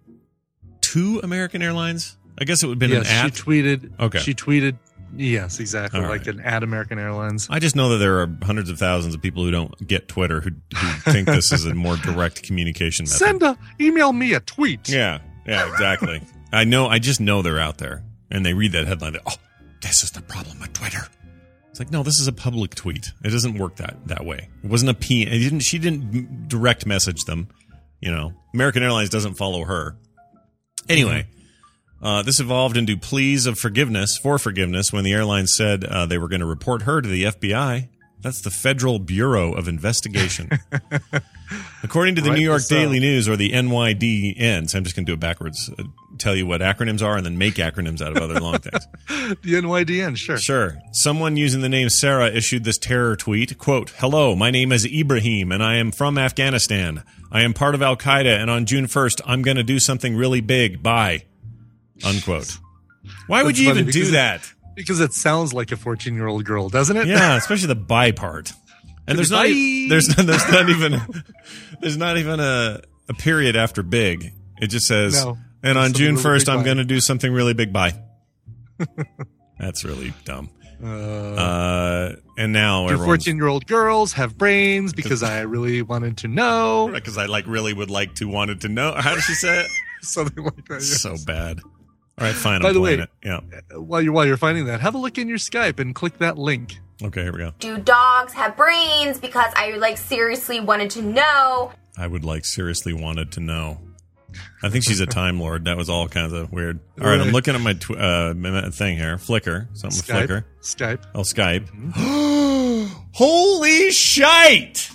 To American Airlines? I guess it would have been Yes, an at. she tweeted. Okay. She tweeted. Yes, exactly. All like right. an ad American Airlines. I just know that there are hundreds of thousands of people who don't get Twitter who, who think this is a more direct communication method. Send a email me a tweet. Yeah, yeah, exactly. I know. I just know they're out there, and they read that headline. They're, oh, this is the problem with Twitter. It's like, no, this is a public tweet. It doesn't work that that way. It wasn't a P. It didn't. She didn't direct message them. You know, American Airlines doesn't follow her. Anyway. Uh, this evolved into pleas of forgiveness for forgiveness when the airline said uh, they were going to report her to the F B I. That's the Federal Bureau of Investigation. According to the Right, New York so. Daily News, or the N Y D N, so I'm just going to do it backwards, uh, tell you what acronyms are and then make acronyms out of other long things. The N Y D N, sure. Sure. Someone using the name Sarah issued this terror tweet, quote, "Hello, my name is Ibrahim and I am from Afghanistan. I am part of Al-Qaeda and on June first, I'm going to do something really big. Bye." Unquote. Why would That's you funny even do because it- that? Because it sounds like a fourteen-year-old girl, doesn't it? Yeah, especially the "bye" part. And there's not Bye. e- there's there's not even there's not even a a period after big. It just says, No. and on Something June really first, big, I'm bye. going to do something really big. Bye. That's really dumb. Uh, Uh, and now do everyone's fourteen-year-old girls have brains? Because I really wanted to know. because I like really would like to wanted to know. How does she say it? Something like that. yes. So bad. All right, fine. By I'm the playing way- it. Yeah. While you're while you're finding that, have a look in your Skype and click that link. Okay, here we go. Do dogs have brains? Because I like seriously wanted to know. I would like seriously wanted to know. I think she's a Time Lord. That was all kinds of weird. All right, I'm Right. looking at my tw- uh, thing here. Flickr. Something with Skype. Flickr. Skype. Oh, Skype. Holy shite!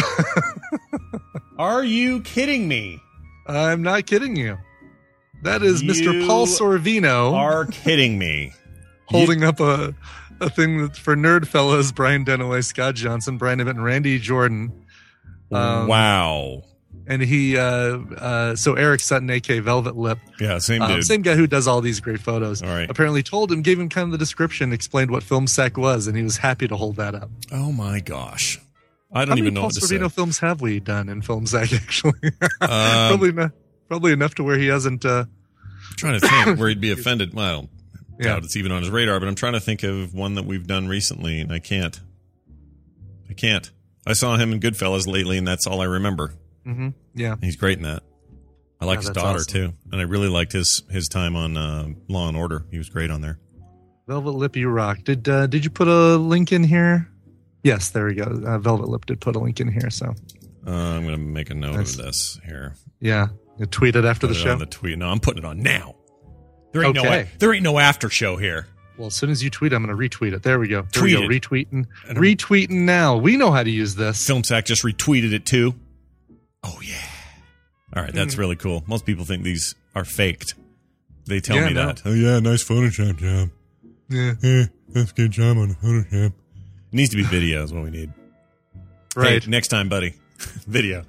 Are you kidding me? I'm not kidding you. That is Mister You Paul Sorvino Are kidding me? holding up a a thing that's for nerd fellas: Brian Dunaway, Scott Johnson, Brian Ibbett, and Randy Jordan. Um, Wow. And he, uh, uh, so Eric Sutton, a k a. Velvet Lip. Yeah, same um, dude. Same guy who does all these great photos. All right. Apparently told him, gave him kind of the description, explained what Film Sack was, and he was happy to hold that up. Oh, my gosh. I don't How even many know Paul what to say. Sorvino films have we done in Film Sack, actually? Um, probably, not, probably enough to where he hasn't... Uh, I'm trying to think where he'd be offended. Well, Yeah. doubt it's even on his radar, but I'm trying to think of one that we've done recently, and I can't. I can't. I saw him in Goodfellas lately, and that's all I remember. Mm-hmm. Yeah. He's great in that. I like Yeah, his that's daughter, awesome. too. And I really liked his, his time on uh, Law and Order. He was great on there. Velvet Lip, you rock. Did uh, did you put a link in here? Yes, there we go. Uh, Velvet Lip did put a link in here, so. Uh, I'm going to make a note Nice. of this here. Yeah. You tweet it after Put the it show? on the tweet. No, I'm putting it on now. There ain't, Okay. no, there ain't no after show here. Well, as soon as you tweet, I'm going to retweet it. There we go. There Tweet we go. it. Retweeting. Retweeting now. We know how to use this. FilmSack just retweeted it, too. Oh, yeah. All right, that's Mm. really cool. Most people think these are faked. They tell Yeah, me no. that. Oh, yeah, nice Photoshop job. Yeah. Yeah, that's a good job on Photoshop. It needs to be video is what we need. Right. Hey, next time, buddy. Video.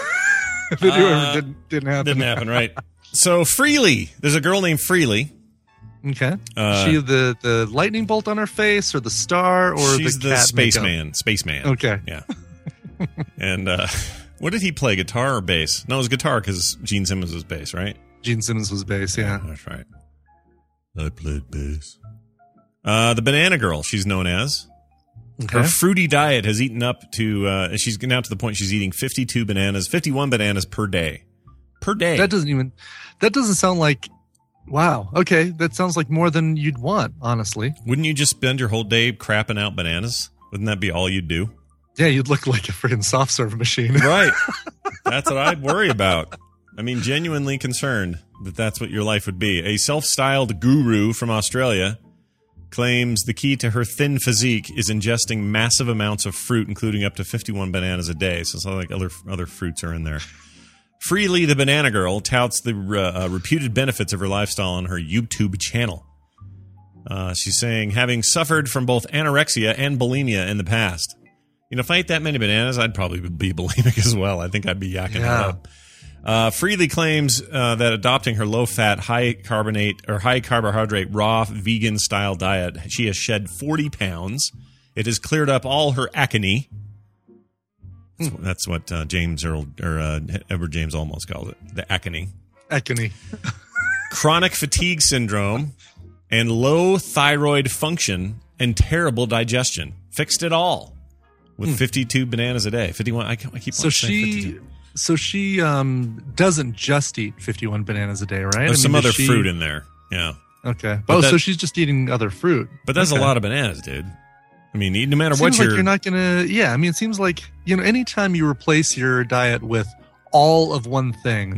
Video Uh, didn't, didn't happen. Didn't happen, right. So, Freely. There's a girl named Freely. Okay. Uh, she the, the lightning bolt on her face or the star or She's the the, cat spaceman. Spaceman. Okay. Yeah. And uh, what did he play? Guitar or bass? No, it was guitar because Gene Simmons was bass, right? makeup? Gene Simmons was bass, yeah. That's right. I played bass. Uh, the Banana Girl, she's known as. Okay. Her fruity diet has eaten up to, uh, she's now to the point she's eating fifty-two bananas, fifty-one bananas per day. Per day. That doesn't even, that doesn't sound like, wow. Okay. That sounds like more than you'd want, honestly. Wouldn't you just spend your whole day crapping out bananas? Wouldn't that be all you'd do? Yeah, you'd look like a freaking soft serve machine. Right. That's what I'd worry about. I mean, genuinely concerned that that's what your life would be. A self-styled guru from Australia claims the key to her thin physique is ingesting massive amounts of fruit, including up to fifty-one bananas a day. So it's not like other other fruits are in there. Freely, the Banana Girl, touts the uh, uh, reputed benefits of her lifestyle on her YouTube channel. Uh, she's saying, having suffered from both anorexia and bulimia in the past. You know, if I ate that many bananas, I'd probably be bulimic as well. I think I'd be yakking it Yeah. up. Uh, Freely claims uh, that adopting her low-fat, high-carbonate or high-carbohydrate, raw, vegan-style diet, she has shed forty pounds. It has cleared up all her acne. That's, that's what uh, James Earl or uh, Edward James Olmos called it, the acne. Acne. Chronic fatigue syndrome and low thyroid function and terrible digestion. Fixed it all with fifty-two bananas a day. fifty-one. I, I keep So on saying she, fifty-two. so she um doesn't just eat fifty-one bananas a day, right? There's I some mean, other does she- fruit in there. Yeah. Okay. But Oh, that- so she's just eating other fruit. But that's Okay. a lot of bananas, dude. I mean, no matter Seems what like you're, you're not gonna. Yeah, I mean, it seems like you know, anytime you replace your diet with all of one thing,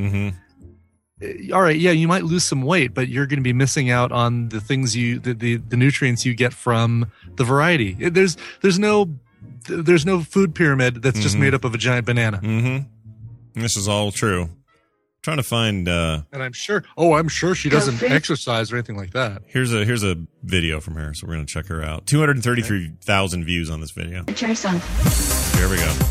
Mhm. all right, yeah, you might lose some weight, but you're going to be missing out on the things you, the, the the nutrients you get from the variety. It- There's there's no there's no food pyramid that's just Mhm. made up of a giant banana. Mm-hmm. This is all true. Trying to find. Uh, And I'm sure. Oh, I'm sure she doesn't exercise or anything like that. here's a here's a video from her, so we're gonna check her out. Two hundred thirty-three thousand views on this video. Try some. Here we go.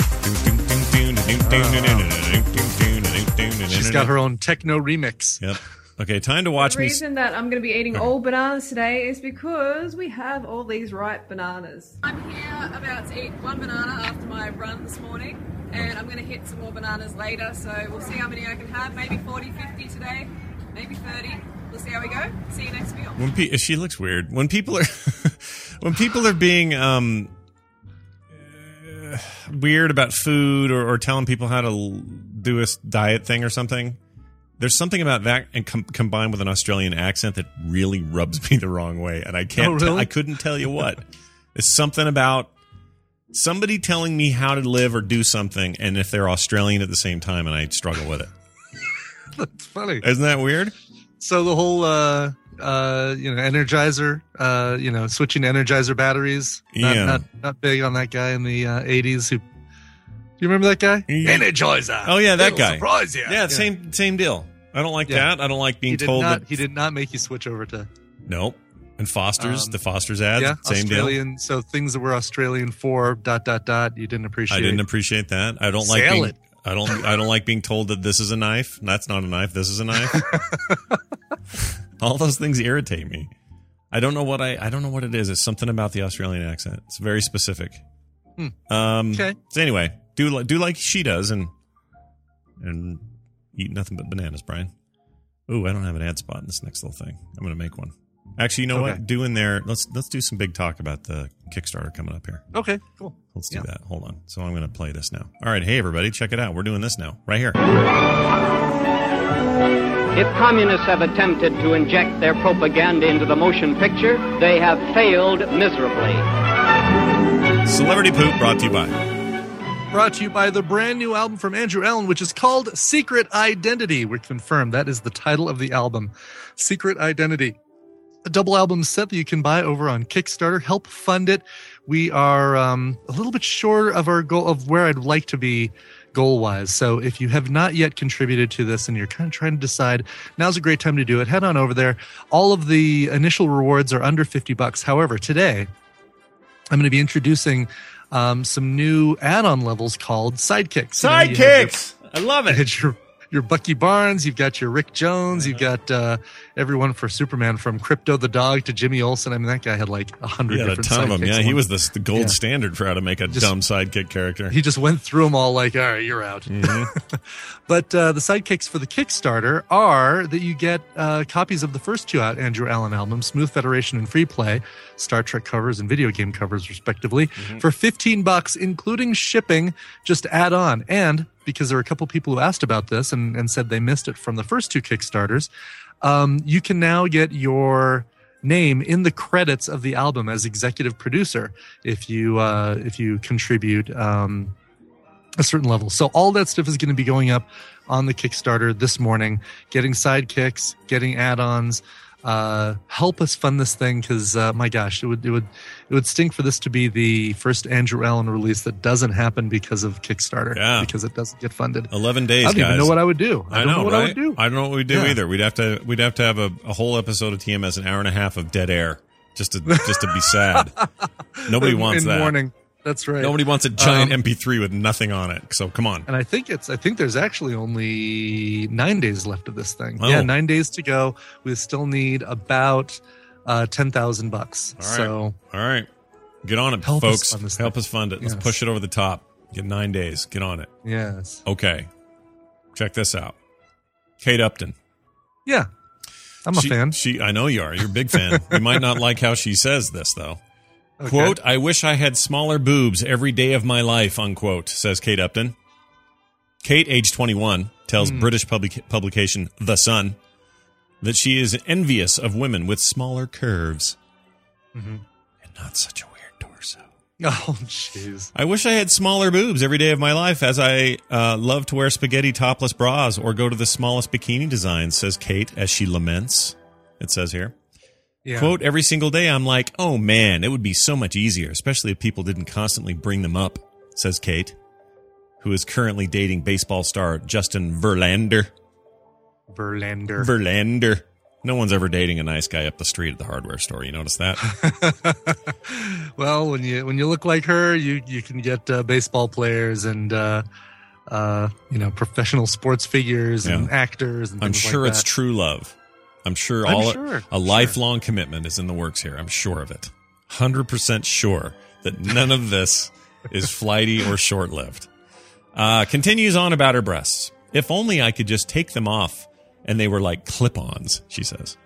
She's got her own techno remix. Yep. Okay, time to watch The me. reason that I'm going to be eating all bananas today is because we have all these ripe bananas. I'm here about to eat one banana after my run this morning, and I'm going to hit some more bananas later, so we'll see how many I can have. Maybe forty, fifty today, maybe thirty. We'll see how we go. See you next meal. When pe- she looks weird. When people are when people are being um uh, weird about food or, or telling people how to l- do a s- diet thing or something, there's something about that and com- combined with an Australian accent that really rubs me the wrong way, and I can't. Oh, tell- really? I couldn't tell you what. It's something about somebody telling me how to live or do something, and if they're Australian at the same time, and I struggle with it. That's funny. Isn't that weird? So the whole uh uh you know energizer uh you know switching to energizer batteries. Not, Yeah. Not not big on that guy in the uh, eighties who. Do you remember that guy? Energizer. Oh yeah, that It'll guy. Surprise you. Yeah, same same deal. I don't like Yeah. that. I don't like being He did told not. that. He did not make you switch over to. Nope. And Foster's, Um, the Foster's ads, Yeah, same deal. Australian. So things that were Australian for dot dot dot. You didn't appreciate. I didn't appreciate that. I don't like Salad. being. I don't. I don't like being told that this is a knife. That's not a knife. This is a knife. All those things irritate me. I don't know what I. I don't know what it is. It's something about the Australian accent. It's very specific. Hmm. Um, okay. So anyway, do li- do like she does and and eat nothing but bananas, Brian. Ooh, I don't have an ad spot in this next little thing. I'm going to make one. Actually, you know Okay. what? Do in there. Let's let's do some big talk about the Kickstarter coming up here. Okay, cool. Let's do Yeah. that. Hold on. So I'm going to play this now. All right. Hey, everybody. Check it out. We're doing this now. Right here. If communists have attempted to inject their propaganda into the motion picture, they have failed miserably. Celebrity Poop brought to you by. Brought to you by the brand new album from Andrew Allen, which is called Secret Identity. We're confirmed. That is the title of the album. Secret Identity. A double album set that you can buy over on Kickstarter. Help fund it. We are um, a little bit short of our goal of where I'd like to be goal-wise. So if you have not yet contributed to this and you're kind of trying to decide, now's a great time to do it. Head on over there. All of the initial rewards are under fifty bucks. However, today I'm going to be introducing um, some new add-on levels called Sidekicks. You know, you have your- Sidekicks! I love it. It's your your Bucky Barnes, you've got your Rick Jones, you've got uh, everyone for Superman from Crypto the Dog to Jimmy Olsen. I mean, that guy had like a hundred He had a different ton of them. sidekicks. Yeah, he was the, the gold Yeah. standard for how to make a Just- dumb sidekick character. He just went through them all like, all right, you're out. Mhm. But uh, the sidekicks for the Kickstarter are that you get uh, copies of the first two out Andrew Allen albums, Smooth Federation and Free Play, Star Trek covers and video game covers, respectively, Mm-hmm. for fifteen bucks, including shipping. Just add on. And because there were a couple people who asked about this and, and said they missed it from the first two Kickstarters, um, you can now get your name in the credits of the album as executive producer if you uh, if you contribute um, a certain level. So all that stuff is going to be going up on the Kickstarter this morning, getting sidekicks, getting add-ons. Uh, help us fund this thing because uh, my gosh, it would it would it would stink for this to be the first Andrew Allen release that doesn't happen because of Kickstarter. Yeah. Because it doesn't get funded. Eleven days, I don't guys. even know what I would do. I, I, don't know, know what right? I would do. I don't know what we'd do Yeah. either. We'd have to we'd have to have a, a whole episode of T M S, an hour and a half of dead air, just to just to be sad. Nobody in, wants in that. Morning. That's right. Nobody wants a giant Um, M P three with nothing on it. So come on. And I think it's I think there's actually only nine days left of this thing. Oh. Yeah, nine days to go. We still need about uh, ten thousand bucks. All right. So All right. Get on it, Help us folks. fund this Help thing. us fund it. Let's Yes. push it over the top. Get nine days. Get on it. yes, Okay. Check this out. Kate Upton. yeah, I'm a She- fan. She, I know you are. You're a big fan. You might not like how she says this, though. Okay. Quote, I wish I had smaller boobs every day of my life, unquote, says Kate Upton. Kate, age twenty-one, tells Hmm. British public- publication The Sun that she is envious of women with smaller curves Mhm. and not such a weird torso. Oh, jeez. I wish I had smaller boobs every day of my life, as I uh, love to wear spaghetti topless bras or go to the smallest bikini designs, says Kate as she laments. It says here. Yeah. Quote, every single day I'm like, oh man, it would be so much easier, especially if people didn't constantly bring them up, says Kate, who is currently dating baseball star Justin Verlander. Verlander. Verlander. No one's ever dating a nice guy up the street at the hardware store. You notice that? Well, when you when you look like her, you you can get uh, baseball players and uh, uh, you know professional sports figures and Yeah. actors. And I'm things sure like it's that. true love. I'm sure I'm all sure. a lifelong commitment is in the works here. I'm sure of it. one hundred percent sure that none of this is flighty or short-lived. Uh, continues on about her breasts. If only I could just take them off and they were like clip-ons, she says.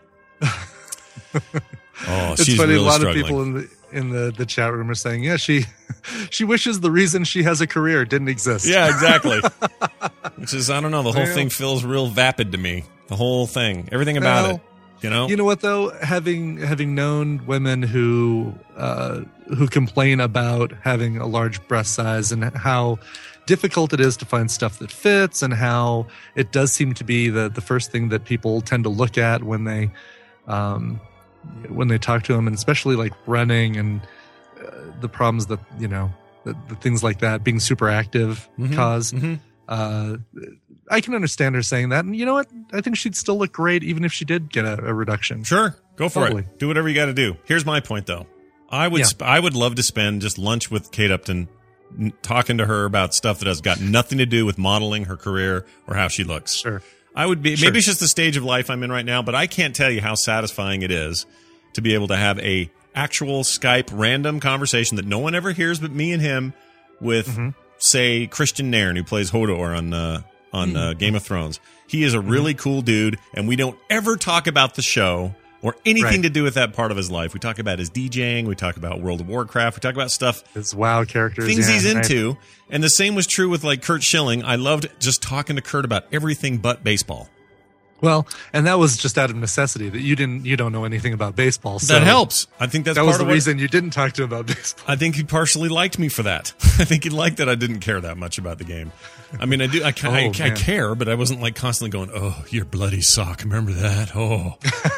Oh, It's she's funny. really a lot struggling. of people in the in the, the chat room are saying, yeah, she she wishes the reason she has a career didn't exist. Yeah, exactly. Which is, I don't know, the whole Well- thing feels real vapid to me. The whole thing. Everything about Well, it. You know? You know what though? Having having known women who uh, who complain about having a large breast size and how difficult it is to find stuff that fits, and how it does seem to be the the first thing that people tend to look at when they um, when they talk to them, and especially like running and uh, the problems that you know the, the things like that being super active Mhm, cause. mhm. Uh, I can understand her saying that, and you know what? I think she'd still look great even if she did get a, a reduction. Sure, go for Totally. it. Do whatever you got to do. Here's my point, though. I would Yeah. sp- I would love to spend just lunch with Kate Upton n- talking to her about stuff that has got nothing to do with modeling her career or how she looks. Sure. I would be, Sure. maybe it's just the stage of life I'm in right now, but I can't tell you how satisfying it is to be able to have a actual Skype random conversation that no one ever hears but me and him with, mm-hmm. say, Christian Nairn, who plays Hodor on uh, on mm-hmm. uh, Game of Thrones. He is a really mm-hmm. cool dude, and we don't ever talk about the show or anything right. to do with that part of his life. We talk about his DJing, we talk about World of Warcraft, we talk about stuff, his WoW characters, things yeah, he's into. right. And the same was true with like Kurt Schilling. I loved just talking to Kurt about everything but baseball. Well, and that was just out of necessity that you didn't, you don't know anything about baseball. So that helps. I think that's that part was the of what, reason you didn't talk to him about baseball. I think he partially liked me for that. I think he liked that I didn't care that much about the game. I mean, I do. I, oh, I, I care, but I wasn't like constantly going, "Oh, your bloody sock." Remember that? Oh,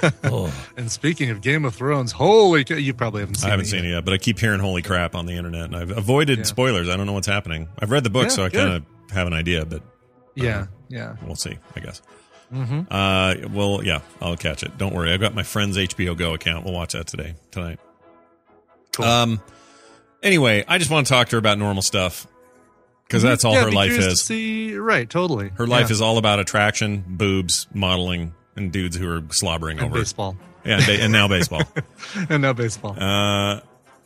oh. And speaking of Game of Thrones, holy, you probably haven't seen. I haven't it seen yet. it yet, but I keep hearing "holy crap" on the internet, and I've avoided Yeah. spoilers. I don't know what's happening. I've read the book, Yeah, so I good. kind of have an idea, but Yeah, uh, yeah. we'll see. I guess. Mm-hmm. Uh, well, yeah, I'll catch it. Don't worry. I've got my friend's H B O Go account. We'll watch that today, tonight. Cool. Um. Anyway, I just want to talk to her about normal stuff because that's all yeah, her be life curious is. To see, right, totally. Her life yeah. is all about attraction, boobs, modeling, and dudes who are slobbering and over baseball. Yeah, and, ba- and now baseball. and now baseball. Uh,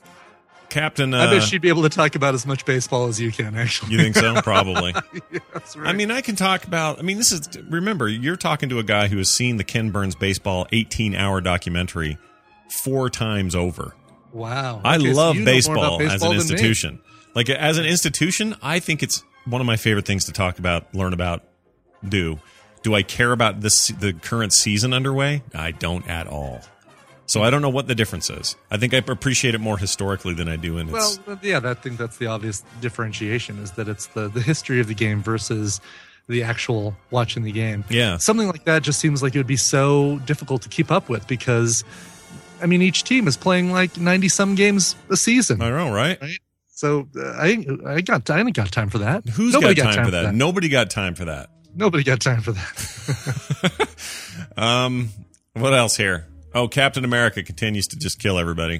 Captain. Uh, I bet she'd be able to talk about as much baseball as you can. Actually, you think so? Probably. Yeah, that's right. I mean, I can talk about. I mean, this is. Remember, you're talking to a guy who has seen the Ken Burns baseball eighteen-hour documentary four times over. Wow. I Okay, so love you know more baseball, about baseball as an than me. institution. Like as an institution, I think it's one of my favorite things to talk about, learn about, do. Do I care about this the current season underway? I don't at all. So I don't know what the difference is. I think I appreciate it more historically than I do in its. Well, yeah, I think that's the obvious differentiation is that it's the, the history of the game versus the actual watching the game. Yeah. Something like that just seems like it would be so difficult to keep up with because, I mean, each team is playing like ninety-some games a season. I know, right? right? So uh, I I got I ain't got time for that. Who's Nobody got, time, got time for that? for that? Nobody got time for that. Nobody got time for that. um, what else here? Oh, Captain America continues to just kill everybody.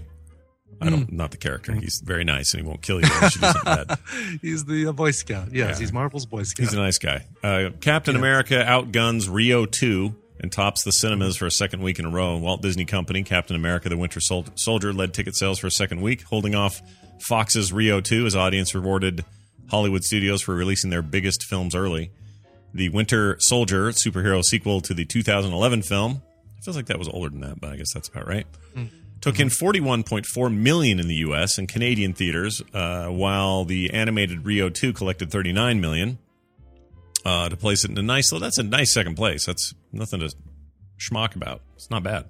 I don't, mm. not the character. He's very nice and he won't kill you unless you do something bad. He's the uh, Boy Scout. Yes, Yeah. he's Marvel's Boy Scout. He's a nice guy. Uh, Captain Yeah. America outguns Rio two and tops the cinemas for a second week in a row. Walt Disney Company, Captain America, the Winter Sol- Soldier, led ticket sales for a second week, holding off Fox's Rio two as audience rewarded Hollywood studios for releasing their biggest films early. The Winter Soldier, superhero sequel to the two thousand eleven film, feels like that was older than that, but I guess that's about right. Mm. Took in forty-one point four million dollars in the U S and Canadian theaters, uh, while the animated Rio two collected thirty-nine million dollars uh, to place it in a nice. Well, that's a nice second place. That's nothing to schmuck about. It's not bad.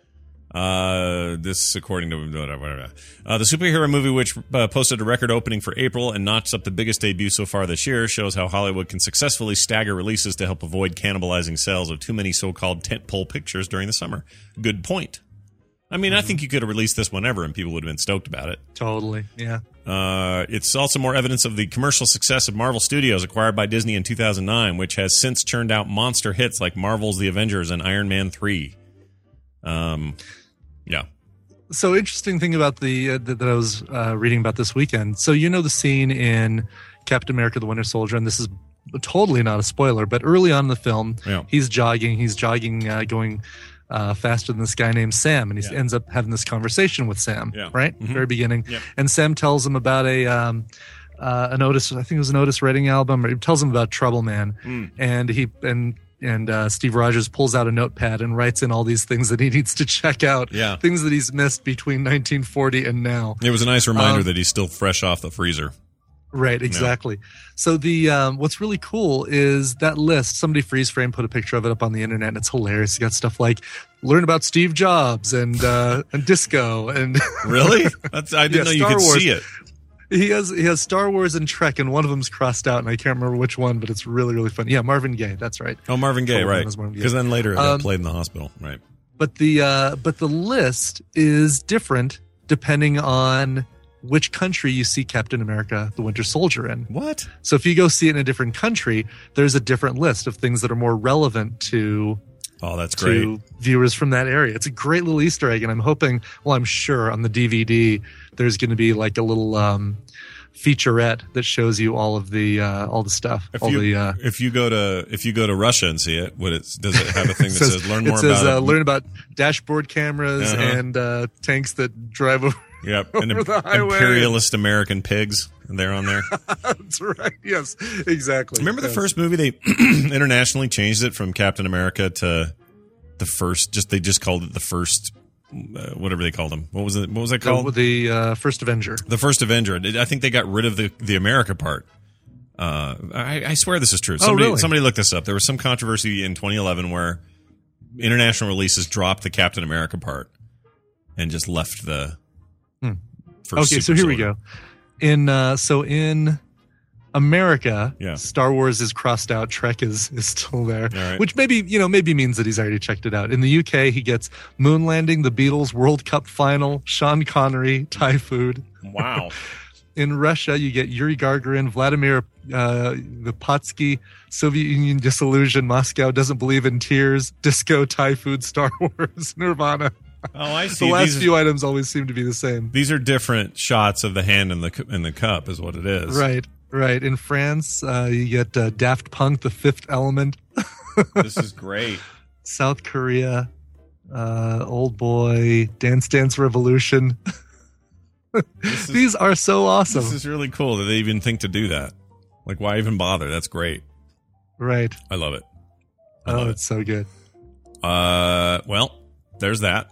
Uh, this, according to whatever, uh, the superhero movie, which uh, posted a record opening for April and notched up the biggest debut so far this year, shows how Hollywood can successfully stagger releases to help avoid cannibalizing sales of too many so-called tentpole pictures during the summer. Good point. I mean, mm-hmm. I think you could have released this whenever and people would have been stoked about it. Totally, yeah. Uh, it's also more evidence of the commercial success of Marvel Studios, acquired by Disney in two thousand nine, which has since churned out monster hits like Marvel's The Avengers and Iron Man three. Um... Yeah. So interesting thing about the uh, that, that I was uh, reading about this weekend. So you know the scene in Captain America: The Winter Soldier, and this is totally not a spoiler, but early on in the film, yeah. he's jogging. He's jogging, uh, going uh, faster than this guy named Sam, and he yeah. ends up having this conversation with Sam. Yeah. Right, mm-hmm. very beginning, yep. and Sam tells him about a. Um, uh, an Otis, I think it was an Otis Redding album, or he tells him about Trouble Man, mm. and he and. And uh, Steve Rogers pulls out a notepad and writes in all these things that he needs to check out. Yeah. Things that he's missed between nineteen forty and now. It was a nice reminder um, that he's still fresh off the freezer. Right, exactly. Yeah. So the um, what's really cool is that list. Somebody freeze frame put a picture of it up on the internet, and it's hilarious. It's got stuff like learn about Steve Jobs and uh, and disco and really. That's, I didn't yeah, know you Star could Wars. see it. He has he has Star Wars and Trek, and one of them's crossed out, and I can't remember which one, but it's really really fun. Yeah, Marvin Gaye, that's right. Oh, Marvin Gaye, right? Because then later it got um, played in the hospital, right? But the uh, but the list is different depending on which country you see Captain America: The Winter Soldier in. What? So if you go see it in a different country, there's a different list of things that are more relevant to. Oh, that's to great. Viewers from that area. It's a great little Easter egg, and I'm hoping, well, I'm sure on the D V D there's going to be like a little um, featurette that shows you all of the uh, all the stuff. If all you, the uh, if you go to if you go to Russia and see it, what it does it have a thing that says, says learn more it says, about uh, it? learn about dashboard cameras Uh-huh. and uh, tanks that drive over. Yep, over and the highway. imperialist American pigs. They're on there. That's right. Yes, exactly. Remember the Yes. first movie they internationally changed it from Captain America to the first. Just they just called it the first. Uh, whatever they called him. What was it? What was that called? The, the uh, first Avenger. The first Avenger. I think they got rid of the the America part. Uh, I, I swear this is true. Oh, Somebody, really? somebody looked this up. There was some controversy in twenty eleven where international releases dropped the Captain America part and just left the. Hmm. First Okay, so super here we soldier. go. In uh, so in America, Yeah. Star Wars is crossed out. Trek is is still there, right. which maybe you know maybe means that he's already checked it out. In the U K, he gets Moon Landing, The Beatles, World Cup Final, Sean Connery, Thai food. Wow. In Russia, you get Yuri Gagarin, Vladimir uh, Vygotsky, Soviet Union dissolution, Moscow doesn't believe in tears, disco, Thai food, Star Wars, Nirvana. Oh, I see. The last These- few items always seem to be the same. These are different shots of the hand in the cu- in the cup, is what it is. Right, right. In France, uh, you get uh, Daft Punk, The Fifth Element. This is great. South Korea, uh, Old Boy, Dance Dance Revolution. Is, These are so awesome. This is really cool that they even think to do that. Like, why even bother? That's great. Right. I love it. I Oh, love it's so good. it. Uh, well, there's that.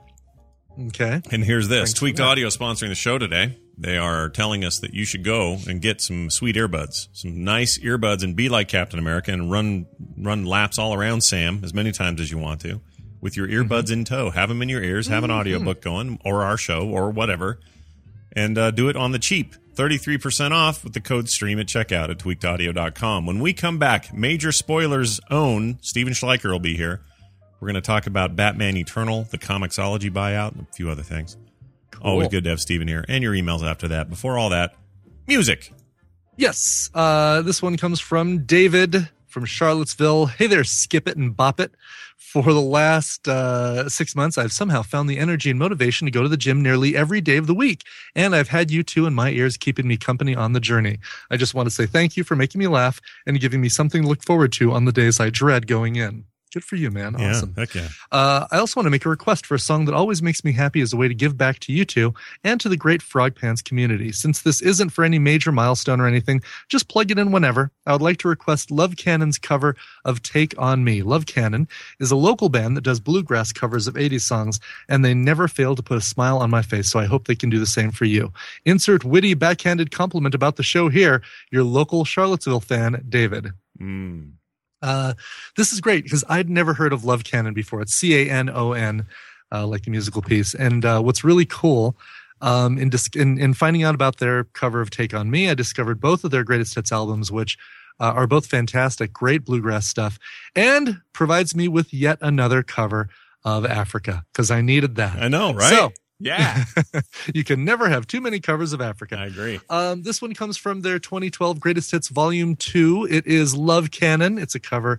Okay. And here's this. Thanks for Tweaked that. Audio sponsoring the show today. They are telling us that you should go and get some sweet earbuds, some nice earbuds, and be like Captain America and run run laps all around Sam as many times as you want to with your earbuds in tow. Have them in your ears, have an audiobook going, or our show, or whatever, and uh, do it on the cheap. thirty-three percent off with the code STREAM at checkout at tweaked audio dot com. When we come back, major spoilers own Steven Schleicher will be here. We're going to talk about Batman Eternal, the Comixology buyout, and a few other things. Cool. Always good to have Steven here. And your emails after that. Before all that, music. Yes. Uh, this one comes from David from Charlottesville. Hey there, skip it and bop it. For the last uh, six months, I've somehow found the energy and motivation to go to the gym nearly every day of the week. And I've had you two in my ears keeping me company on the journey. I just want to say thank you for making me laugh and giving me something to look forward to on the days I dread going in. Good for you, man. Yeah, Awesome. heck yeah. Uh, I also want to make a request for a song that always makes me happy as a way to give back to you two and to the great Frog Pants community. Since this isn't for any major milestone or anything, just plug it in whenever. I would like to request Love Cannon's cover of Take On Me. Love Cannon is a local band that does bluegrass covers of eighties songs, and they never fail to put a smile on my face, so I hope they can do the same for you. Insert witty backhanded compliment about the show here, your local Charlottesville fan, David. Mm. Uh, this is great because I'd never heard of Love Cannon before. It's C A N O N, uh, like the musical piece. And uh, what's really cool um, in, dis- in in finding out about their cover of Take On Me, I discovered both of their greatest hits albums, which uh, are both fantastic, great bluegrass stuff, and provides me with yet another cover of Africa because I needed that. I know, right? So, yeah. you can never have too many covers of Africa. I agree. Um, this one comes from their twenty twelve Greatest Hits Volume two. It is Love Cannon. It's a cover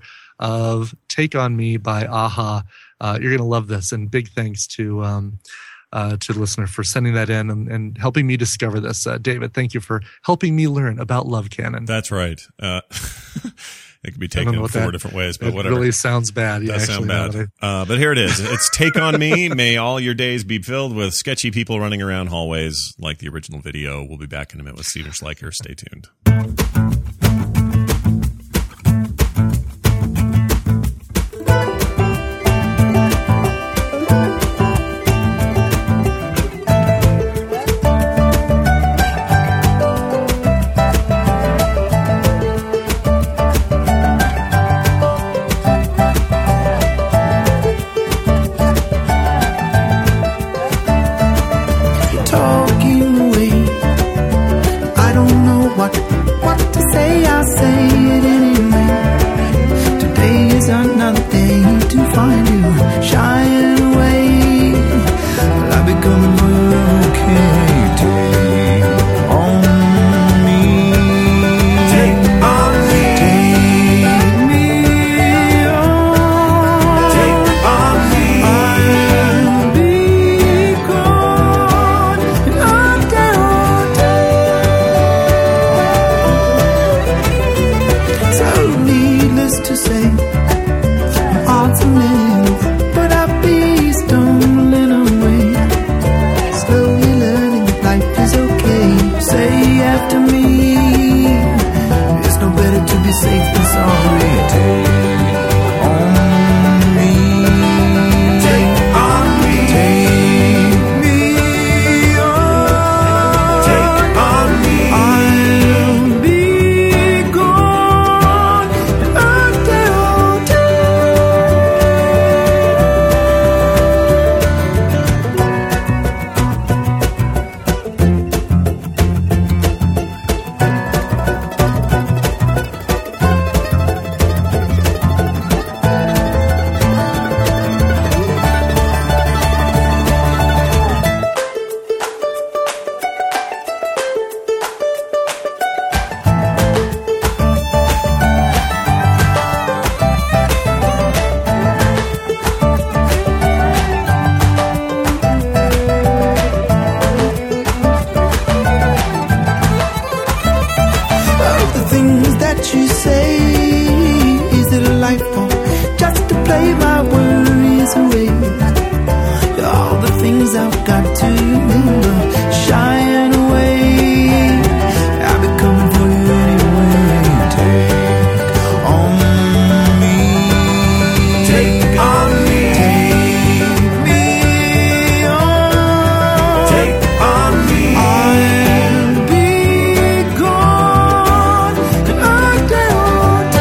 of Take On Me by Aha. Uh, you're going to love this. And big thanks to um, uh, to the listener for sending that in and, and helping me discover this. Uh, David, thank you for helping me learn about Love Cannon. That's right. Uh, it could be I don't taken know in what four that- different ways, but it whatever. really sounds bad. It Yeah, does sound actually, bad. now Uh, but here it is. It's Take On Me. May all your days be filled with sketchy people running around hallways like the original video. We'll be back in a minute with Steven Schleicher. Stay tuned. Talking away. I don't know what what to say. I've got to shine away. I'll be coming for you anyway. Take on me. Take on me. Take me on. Take on me. I'll be gone. And I doubt.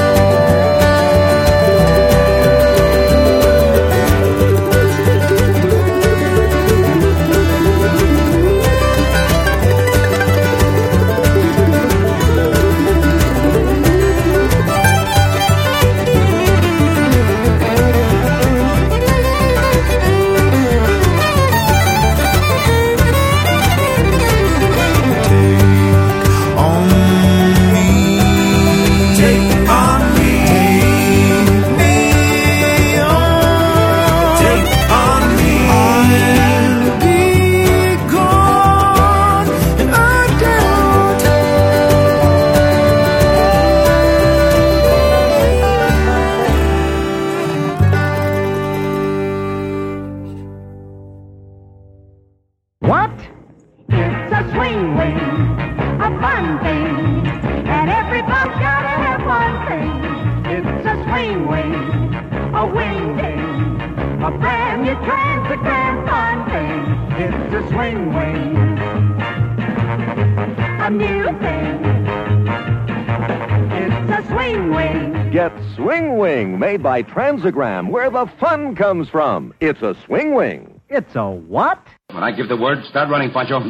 What? It's a swing wing, a fun thing, and everybody's gotta have one thing. It's a swing wing, a wing thing, a brand new Transgram fun thing. It's a swing wing, a new thing. It's a swing wing. Get Swing Wing, made by Transagram, where the fun comes from. It's a Swing Wing. It's a what? When I give the word, start running, Pancho.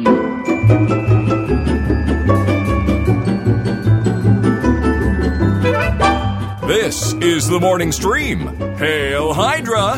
This is the morning stream. Hail Hydra!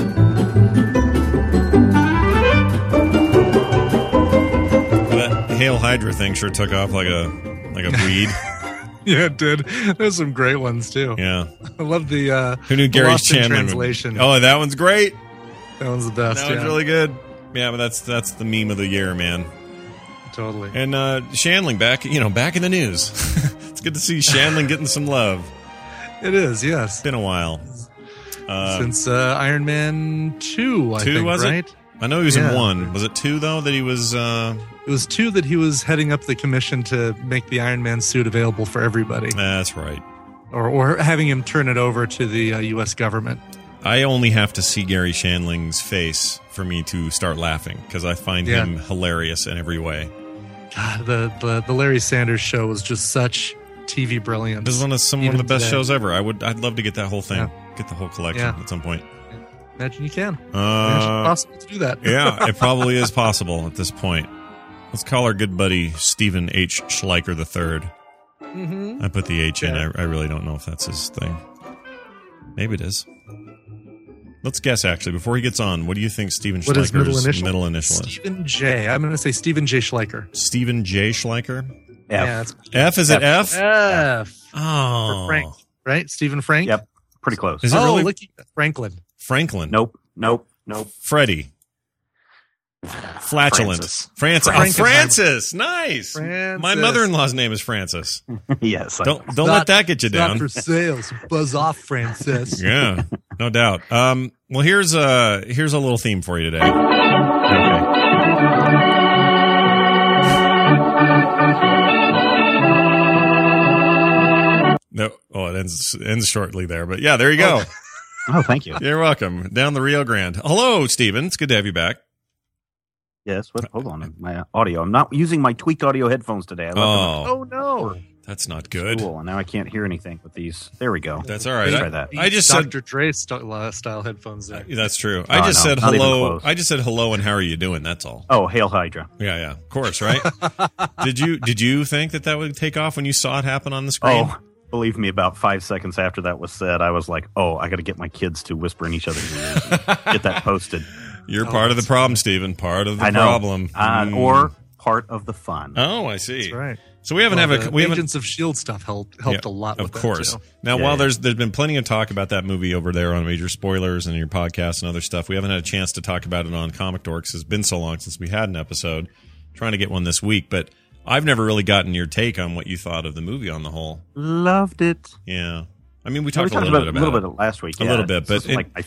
That Hail Hydra thing sure took off like a like a weed. Yeah, it did. There's some great ones too. Yeah, I love the. Uh, Who knew Gary Lost in Chandler? Translation. Oh, that one's great. That one's the best. That yeah. one's really good. Yeah, but that's that's the meme of the year, man. Totally. And uh, Shandling back, you know, back in the news. It's good to see Shandling getting some love. It is, yes. Been a while uh, since uh, Iron Man two. I two think, was right? it? I know he was yeah. in one. Was it two though that he was? Uh... It was two that he was heading up the commission to make the Iron Man suit available for everybody. That's right. Or or having him turn it over to the uh, U S government. I only have to see Gary Shandling's face for me to start laughing because I find Yeah. him hilarious in every way. God, the, the the Larry Sanders Show was just such T V brilliance. This is one of some one of Even the best today. shows ever. I would, I'd love to get that whole thing, Yeah. get the whole collection Yeah. at some point. Imagine you can. Uh, Imagine it's possible to do that. Yeah, it probably is possible at this point. Let's call our good buddy Stephen H. Schleicher the third. Mm-hmm. I put the H in. I, I really don't know if that's his thing. Maybe it is. Let's guess, actually, before he gets on. What do you think Stephen What is middle Schleicher's initial? middle initial is? Stephen J. I'm going to say Stephen J. Schleicher. Stephen J. Schleicher? F. Yeah, that's F, is it F? F. Oh. For Frank, right? Stephen Frank? Yep, pretty close. Is it oh, really? look, Franklin. Franklin. Nope, nope, nope. Freddie. Flatulence. Francis. Francis. Oh, Francis. Nice. Francis. My mother-in-law's name is Francis. Yes. I Don't know. don't Not- let that get you it's not down. for sale, so buzz off, Francis. Yeah, no doubt. Um, well, here's a here's a little theme for you today. Okay. No, oh, it ends ends shortly there, but yeah, there you go. Oh, thank you. You're welcome. Down the Rio Grande. Hello, Stephen. It's good to have you back. Yes. What, hold on. My audio. I'm not using my tweaked audio headphones today. I left them Oh, Oh, no. that's not at good. school, and now I can't hear anything with these. There we go. That's all right. Let's I, try that. I just said Doctor Dre st- uh, style headphones there. that's true. Oh, I just no, said not even hello. close. I just said hello and how are you doing? That's all. Oh, Hail Hydra. Yeah, yeah. Of course, right? did you did you think that that would take off when you saw it happen on the screen? Oh, believe me, about five seconds after that was said, I was like, oh, I got to get my kids to whisper in each other's ears and get that posted. You're Oh, part of the that's problem, Stephen. Part of the I know. problem. Uh, Mm. Or part of the fun. Oh, I see. That's right. So we haven't Well, have a the we haven't Agents of S H I E L D stuff helped helped Yeah, a lot. of with course. That too. Now, Yeah, while yeah. there's there's been plenty of talk about that movie over there on Major Spoilers and your podcast and other stuff, we haven't had a chance to talk about it on Comic Dorks. It's been so long since we had an episode. Trying to get one this week, but I've never really gotten your take on what you thought of the movie on the whole. Loved it. Yeah, I mean, we We talked, talked a little about, bit a about little it. bit last week. A yeah. little bit, It's but just it- like I fi-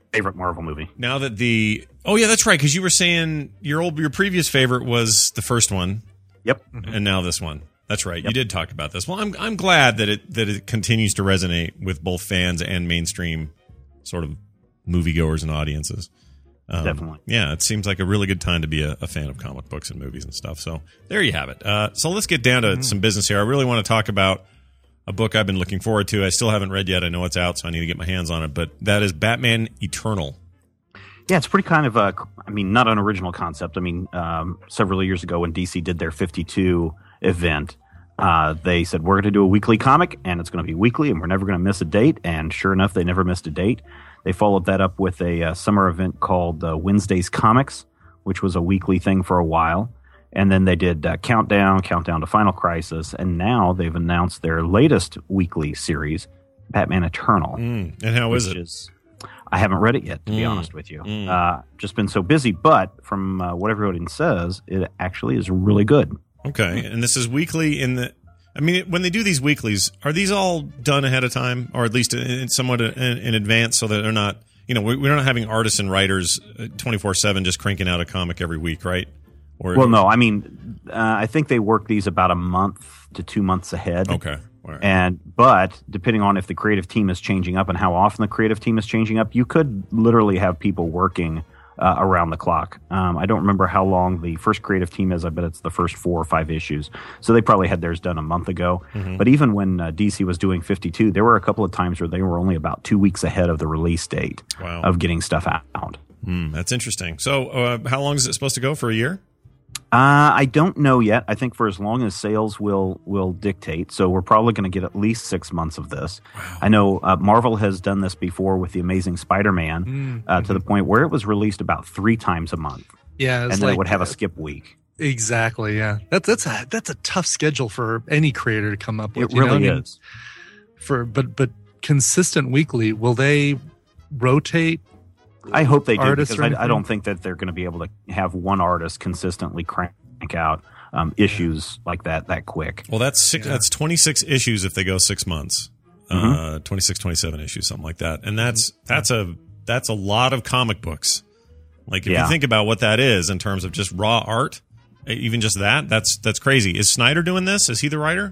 favorite Marvel movie. Now that the oh yeah, that's right, because you were saying your old your previous favorite was the first one. Yep, and now this one. That's right. Yep. You did talk about this. Well, I'm I'm glad that it that it continues to resonate with both fans and mainstream sort of moviegoers and audiences. Um, Definitely. Yeah, it seems like a really good time to be a, a fan of comic books and movies and stuff. So there you have it. Uh, so let's get down to mm-hmm. some business here. I really want to talk about a book I've been looking forward to. I still haven't read yet. I know it's out, so I need to get my hands on it. But that is Batman Eternal. Yeah, it's pretty kind of a, I mean, not an original concept. I mean, um, several years ago when D C did their fifty-two event, uh, they said, we're going to do a weekly comic, and it's going to be weekly, and we're never going to miss a date. And sure enough, they never missed a date. They followed that up with a uh, summer event called uh, Wednesday's Comics, which was a weekly thing for a while. And then they did uh, Countdown, Countdown to Final Crisis, and now they've announced their latest weekly series, Batman Eternal. Mm. And how is it? Is, I haven't read it yet, to mm. be honest with you. Mm. Uh, just been so busy, but from uh, what everybody says, it actually is really good. Okay, and this is weekly in the... I mean, when they do these weeklies, are these all done ahead of time, or at least in, somewhat in, in advance, so that they're not... You know, we're not having artists and writers twenty-four seven just cranking out a comic every week, right? Or, well, no. I mean, uh, I think they work these about a month to two months ahead. Okay. All right. And but depending on if the creative team is changing up and how often the creative team is changing up, you could literally have people working uh, around the clock. Um, I don't remember how long the first creative team is. I bet it's the first four or five issues. So they probably had theirs done a month ago. Mm-hmm. But even when uh, D C was doing fifty-two, there were a couple of times where they were only about two weeks ahead of the release date wow. of getting stuff out. Mm, that's interesting. So uh, how long is it supposed to go? For a year? Uh, I don't know yet. I think for as long as sales will will dictate. So we're probably going to get at least six months of this. Wow. I know uh, Marvel has done this before with the Amazing Spider-Man mm-hmm. uh, to the point where it was released about three times a month. Yeah, and then like, it would have a skip week. Exactly. Yeah, that's that's a that's a tough schedule for any creator to come up with. It really you know? is. For but but consistent weekly, will they rotate? I hope they do, because I, I don't think that they're going to be able to have one artist consistently crank out um, issues like that that quick. Well, that's six, yeah. that's twenty-six issues if they go six months. Mm-hmm. Uh, twenty-six, twenty-seven issues, something like that. And that's that's a that's a lot of comic books. Like if yeah. you think about what that is in terms of just raw art, even just that, that's that's crazy. Is Snyder doing this? Is he the writer?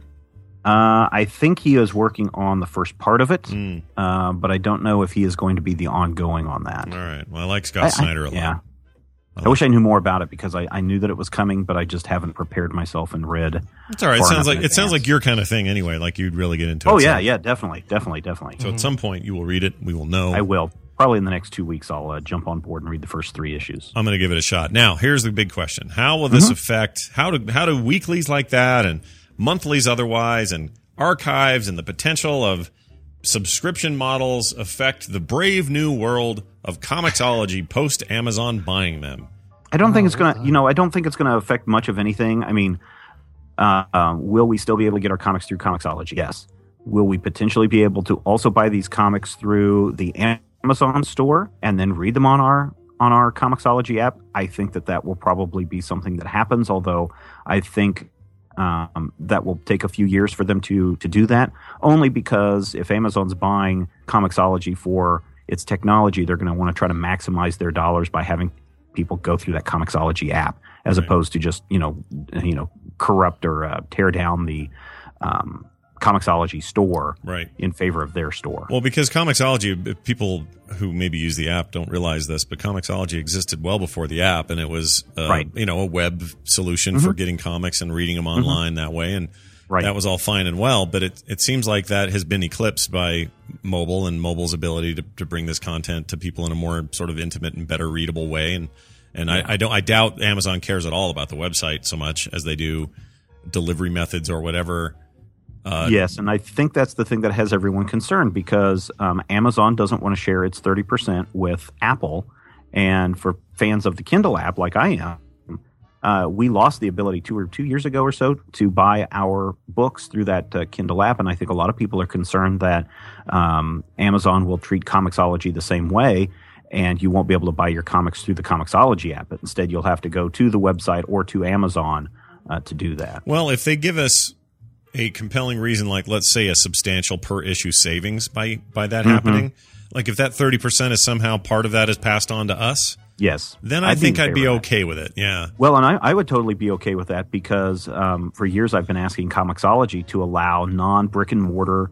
Uh, I think he is working on the first part of it, mm. uh, but I don't know if he is going to be the ongoing on that. All right. Well, I like Scott I, Snyder a I, lot. Yeah. I, I wish I knew more about it, because I, I knew that it was coming, but I just haven't prepared myself and read. It's all right. It sounds like it sounds like your kind of thing anyway. Like you'd really get into it. Oh yeah, so. yeah, definitely, definitely, definitely. So mm-hmm. at some point you will read it. We will know. I will. Probably in the next two weeks, I'll uh, jump on board and read the first three issues. I'm going to give it a shot. Now, here's the big question: how will this mm-hmm. affect? How do how do weeklies like that and monthlies otherwise and archives and the potential of subscription models affect the brave new world of Comixology post Amazon buying them? I don't think it's going to, you know, I don't think it's going to affect much of anything. I mean, uh, uh, will we still be able to get our comics through Comixology? Yes. Will we potentially be able to also buy these comics through the Amazon store and then read them on our on our Comixology app? I think that that will probably be something that happens, although I think Um, that will take a few years for them to to do that, only because if Amazon's buying Comixology for its technology, they're going to want to try to maximize their dollars by having people go through that Comixology app, as right. opposed to just you know you know corrupt or uh, tear down the um, Comixology store right. in favor of their store. Well, because Comixology, people who maybe use the app don't realize this, but Comixology existed well before the app, and it was uh, right. you know a web solution mm-hmm. for getting comics and reading them online mm-hmm. that way, and right. that was all fine and well. But it it seems like that has been eclipsed by mobile and mobile's ability to, to bring this content to people in a more sort of intimate and better readable way. And and yeah. I, I don't I doubt Amazon cares at all about the website so much as they do delivery methods or whatever. Uh, yes, and I think that's the thing that has everyone concerned, because um, Amazon doesn't want to share its thirty percent with Apple. And for fans of the Kindle app, like I am, uh, we lost the ability two or two years ago or so to buy our books through that uh, Kindle app. And I think a lot of people are concerned that um, Amazon will treat Comixology the same way, and you won't be able to buy your comics through the Comixology app. But instead, you'll have to go to the website or to Amazon uh, to do that. Well, if they give us a compelling reason, like let's say a substantial per issue savings by by that mm-hmm. happening, like if that thirty percent is somehow part of that is passed on to us, yes, then I I'd think be in I'd be favor of that. okay with it. Yeah. Well, and I, I would totally be okay with that because um, for years I've been asking Comixology to allow non-brick and mortar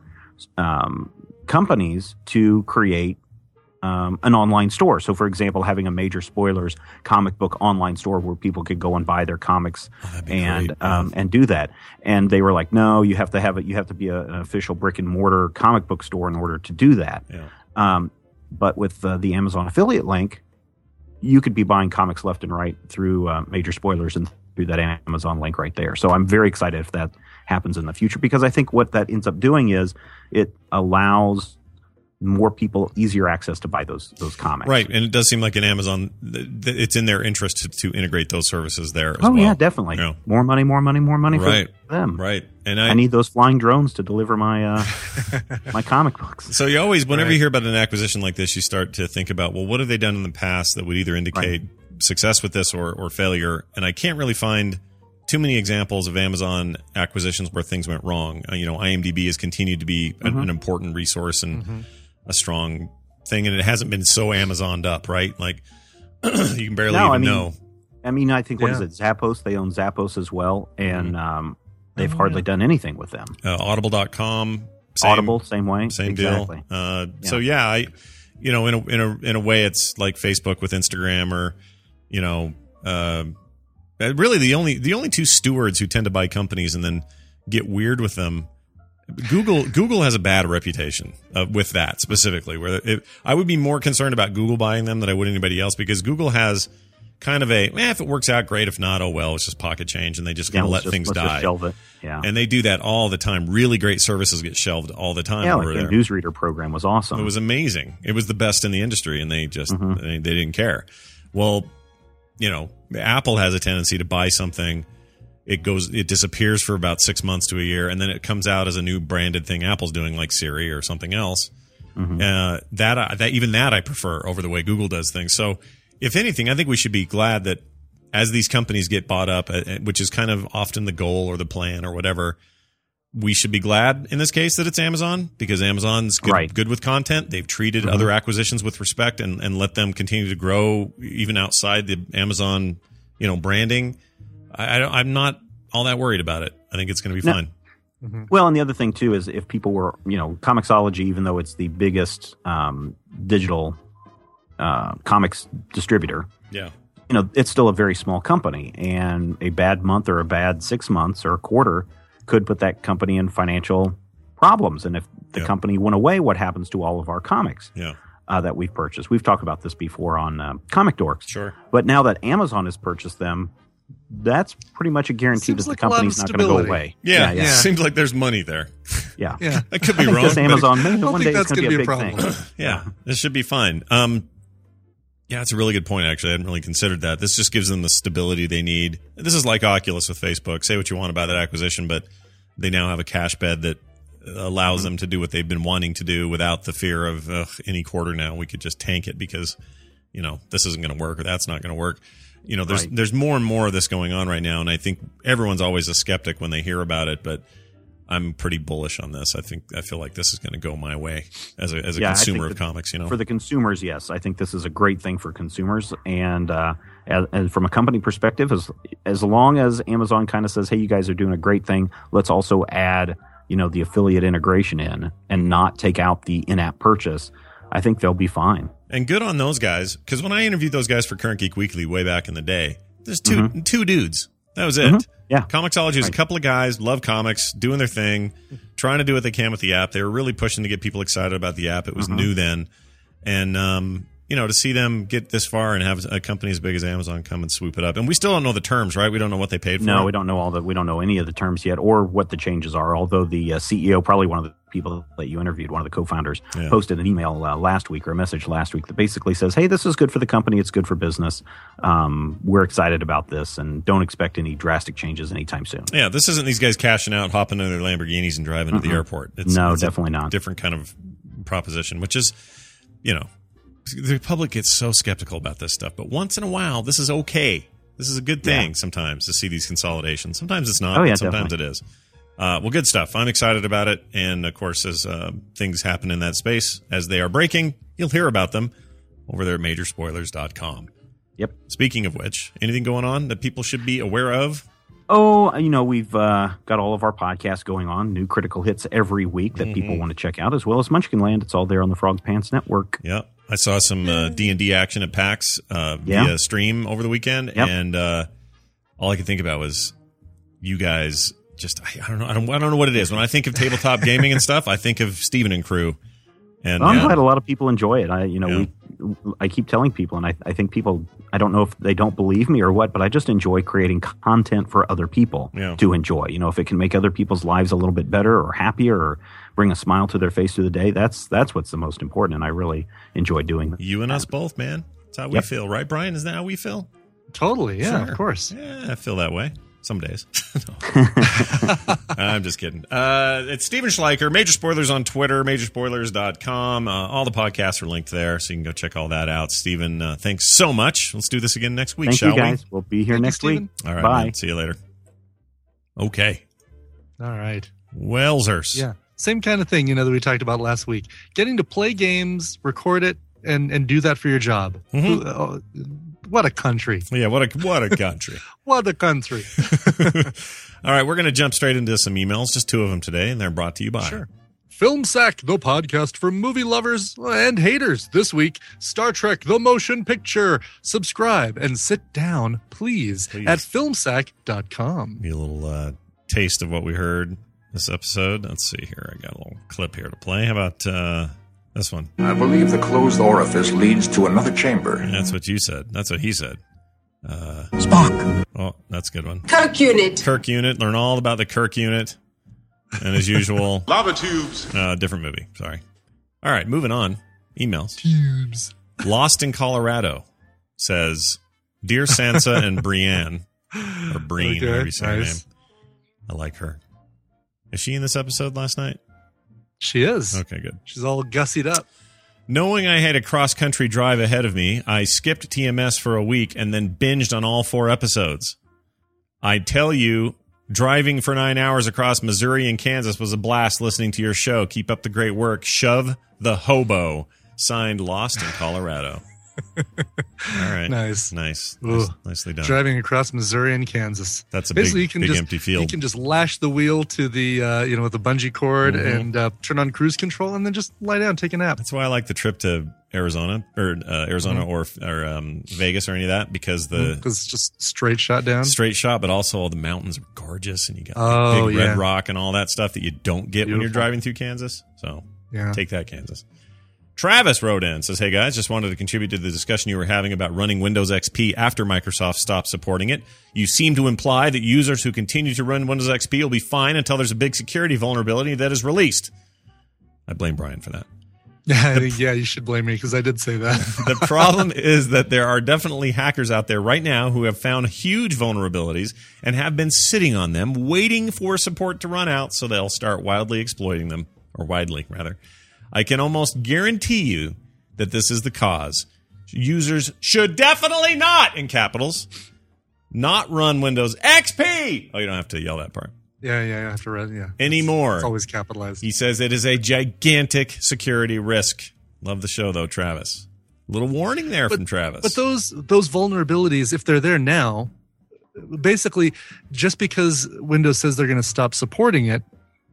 um, companies to create um, an online store. So, for example, having a Major Spoilers comic book online store where people could go and buy their comics Oh, and great, um, yeah. and do that. And they were like, no, you have to have it. You have to be a, an official brick and mortar comic book store in order to do that. Yeah. Um, but with uh, the Amazon affiliate link, you could be buying comics left and right through uh, Major Spoilers and through that Amazon link right there. So I'm very excited if that happens in the future because I think what that ends up doing is it allows more people easier access to buy those those comics. Right, and it does seem like an Amazon, th- th- it's in their interest to, to integrate those services there as Oh, well. yeah, definitely. Yeah. More money, more money, more money Right, for them. right. And I, I need those flying drones to deliver my uh, my comic books. So you always, whenever Right. you hear about an acquisition like this, you start to think about, well, what have they done in the past that would either indicate success with this or, or failure? And I can't really find too many examples of Amazon acquisitions where things went wrong. Uh, you know, IMDb has continued to be an, Mhm. an important resource and Mhm. a strong thing, and it hasn't been so Amazoned up, right? Like you can barely No, even I mean, know. I mean, I think, what is Yeah. it, Zappos? They own Zappos as well, and um, they've Oh, hardly yeah. done anything with them. Uh, Audible dot com, same, Audible, same way. same exactly. deal. Uh, Yeah. So yeah, I, you know, in a in a in a way, it's like Facebook with Instagram, or you know, uh, really the only the only two stewards who tend to buy companies and then get weird with them. Google Google has a bad reputation uh, with that specifically. Where it, I would be more concerned about Google buying them than I would anybody else, because Google has kind of a eh, if it works out, great. If not, oh well, it's just pocket change, and they just Yeah, kind of let's let just- things let's die. just shelve it. Yeah. And they do that all the time. Really great services get shelved all the time Yeah, over like there. the newsreader program was awesome. It was amazing. It was the best in the industry, and they just Mhm. they, they didn't care. Well, you know, Apple has a tendency to buy something. It goes, it disappears for about six months to a year, and then it comes out as a new branded thing Apple's doing, like Siri or something else. Mhm. Uh, that, I, that even that I prefer over the way Google does things. So, if anything, I think we should be glad that as these companies get bought up, uh, which is kind of often the goal or the plan or whatever, we should be glad in this case that it's Amazon, because Amazon's good, Right. good with content. They've treated Mhm. other acquisitions with respect and, and let them continue to grow even outside the Amazon, you know, branding. I, I don't, I'm not all that worried about it. I think it's going to be No. fine. Well, and the other thing too is if people were, you know, Comixology, even though it's the biggest um, digital uh, comics distributor, Yeah. you know, it's still a very small company, and a bad month or a bad six months or a quarter could put that company in financial problems. And if the Yeah. company went away, what happens to all of our comics Yeah. uh, that we've purchased? We've talked about this before on uh, Comic Dorks. Sure. But now that Amazon has purchased them, that's pretty much a guarantee Seems that like the a lot company's of not going to go stability. away. Yeah. yeah. Seems like there's money there. Yeah. Yeah. I could be I think wrong. this but- Amazon, maybe I don't one think day it's that's going to be a gonna big be a thing. Yeah, this should be fine. Um, yeah, it's a really good point, actually. I hadn't really considered that. This just gives them the stability they need. This is like Oculus with Facebook. Say what you want about that acquisition, but they now have a cash bed that allows Mm-hmm. them to do what they've been wanting to do without the fear of ugh, any quarter now we could just tank it because, you know, this isn't going to work or that's not going to work. You know, there's Right. there's more and more of this going on right now, and I think everyone's always a skeptic when they hear about it, but I'm pretty bullish on this. I think I feel like this is going to go my way as a as a Yeah, I consumer think of that comics. You know, For the consumers, yes. I think this is a great thing for consumers. And, uh, as, as from a company perspective, as as long as Amazon kind of says, hey, you guys are doing a great thing, let's also add, you know, the affiliate integration in and not take out the in-app purchase, I think they'll be fine. and good on those guys, because when I interviewed those guys for Current Geek Weekly way back in the day, there's two Mm-hmm. two dudes. That was it. Mhm. Yeah. Comixology was Right. a couple of guys, love comics, doing their thing, trying to do what they can with the app. They were really pushing to get people excited about the app. It was Mhm. new then. And, um, you know, to see them get this far and have a company as big as Amazon come and swoop it up. And we still don't know the terms, right? We don't know what they paid for No, it. we don't know all the we don't know any of the terms yet or what the changes are. Although the uh, C E O, probably one of the people that you interviewed, one of the co-founders, Yeah. posted an email uh, last week or a message last week that basically says, "Hey, this is good for the company. It's good for business. Um, we're excited about this, and don't expect any drastic changes anytime soon." Yeah, this isn't these guys cashing out, hopping into their Lamborghinis and driving to the Mm-mm. airport. It's, No, it's a definitely not. Different kind of proposition, which is, you know, the public gets so skeptical about this stuff. But once in a while, this is okay. This is a good thing Yeah. sometimes to see these consolidations. Sometimes it's not. Oh, yeah, but sometimes definitely. it is. Uh, well, good stuff. I'm excited about it. And, of course, as uh, things happen in that space, as they are breaking, you'll hear about them over there at major spoilers dot com. Yep. Speaking of which, anything going on that people should be aware of? Oh, you know, we've uh, got all of our podcasts going on, new critical hits every week that mm-hmm. people want to check out, as well as Munchkinland. It's all there on the Frog Pants Network. Yep. I saw some uh, D and D action at PAX uh, yeah. via stream over the weekend, yep. and uh, all I could think about was you guys. Just I, I don't know I don't I don't know what it is. When I think of tabletop gaming and stuff, I think of Steven and crew. And well, I'm yeah. glad a lot of people enjoy it. I you know yeah. we I keep telling people, and I I think people I don't know if they don't believe me or what, but I just enjoy creating content for other people yeah. to enjoy. You know, if it can make other people's lives a little bit better or happier or bring a smile to their face through the day, that's that's what's the most important. And I really enjoy doing that. You and us both, man. That's how we yep. feel, right, Brian? Isn't that how we feel? Totally, yeah, sure. of course. Yeah, I feel that way. Some days. I'm just kidding. Uh, it's Steven Schleicher, Major Spoilers on Twitter, major spoilers dot com. Uh, all the podcasts are linked there, so you can go check all that out. Steven, uh, thanks so much. Let's do this again next week, Thank shall you guys. we? We'll be here Thank next you, week. All right, Bye. man. See you later. Okay. All right. Wellsers. Yeah. Same kind of thing, you know, that we talked about last week. Getting to play games, record it, and, and do that for your job. Mm-hmm. Uh, what a country. Yeah, what a what a country. What a country. All right, we're going to jump straight into some emails, just two of them today, and they're brought to you by. Sure. Film Sack, the podcast for movie lovers and haters. This week, Star Trek, the motion picture. Subscribe and sit down, please, Please. at film sack dot com. Be a little uh, taste of what we heard this episode. Let's see here. I got a little clip here to play. How about uh, this one? I believe the closed orifice leads to another chamber. That's what you said. That's what he said. Uh, Spock. Oh, that's a good one. Kirk unit. Kirk unit. Learn all about the Kirk unit. And as usual, lava tubes. Uh, different movie. Sorry. All right, moving on. Emails. Tubes. Lost in Colorado says, "Dear Sansa and Brienne, or Breen, Okay, whatever you say her nice. name. I like her. Is she in this episode last night? She is. Okay, good. She's all gussied up. Knowing I had a cross-country drive ahead of me, I skipped T M S for a week and then binged on all four episodes. I tell you, driving for nine hours across Missouri and Kansas was a blast listening to your show. Keep up the great work. Shove the hobo." Signed, Lost in Colorado. All right. Nice. Nice. nice. Nicely done. Driving across Missouri and Kansas. That's a Basically, big, you can big just, empty field. You can just lash the wheel to the, uh, you know, with the bungee cord Mhm. and uh, turn on cruise control and then just lie down, take a nap. That's why I like the trip to Arizona or uh, Arizona Mhm. or or um, Vegas or any of that, because the Because it's just straight shot down. straight shot, but also all the mountains are gorgeous, and you got Oh, big yeah. red rock and all that stuff that you don't get when you're Beautiful. driving through Kansas. So Yeah. take that, Kansas. Travis wrote in, says, "Hey guys, just wanted to contribute to the discussion you were having about running Windows X P after Microsoft stopped supporting it. You seem to imply that users who continue to run Windows X P will be fine until there's a big security vulnerability that is released." I blame Brian for that. Yeah, I think, yeah, you should blame me because I did say that. The problem is that there are definitely hackers out there right now who have found huge vulnerabilities and have been sitting on them, waiting for support to run out so they'll start wildly exploiting them, or widely, rather. I can almost guarantee you that this is the cause. Users should definitely not, in capitals, not run Windows X P. Oh, you don't have to yell that part. Yeah, yeah, I have to read, yeah. Anymore. It's always capitalized. He says it is a gigantic security risk. Love the show, though, Travis. Little warning there But- from Travis. But those those vulnerabilities, if they're there now, basically, just because Windows says they're going to stop supporting it,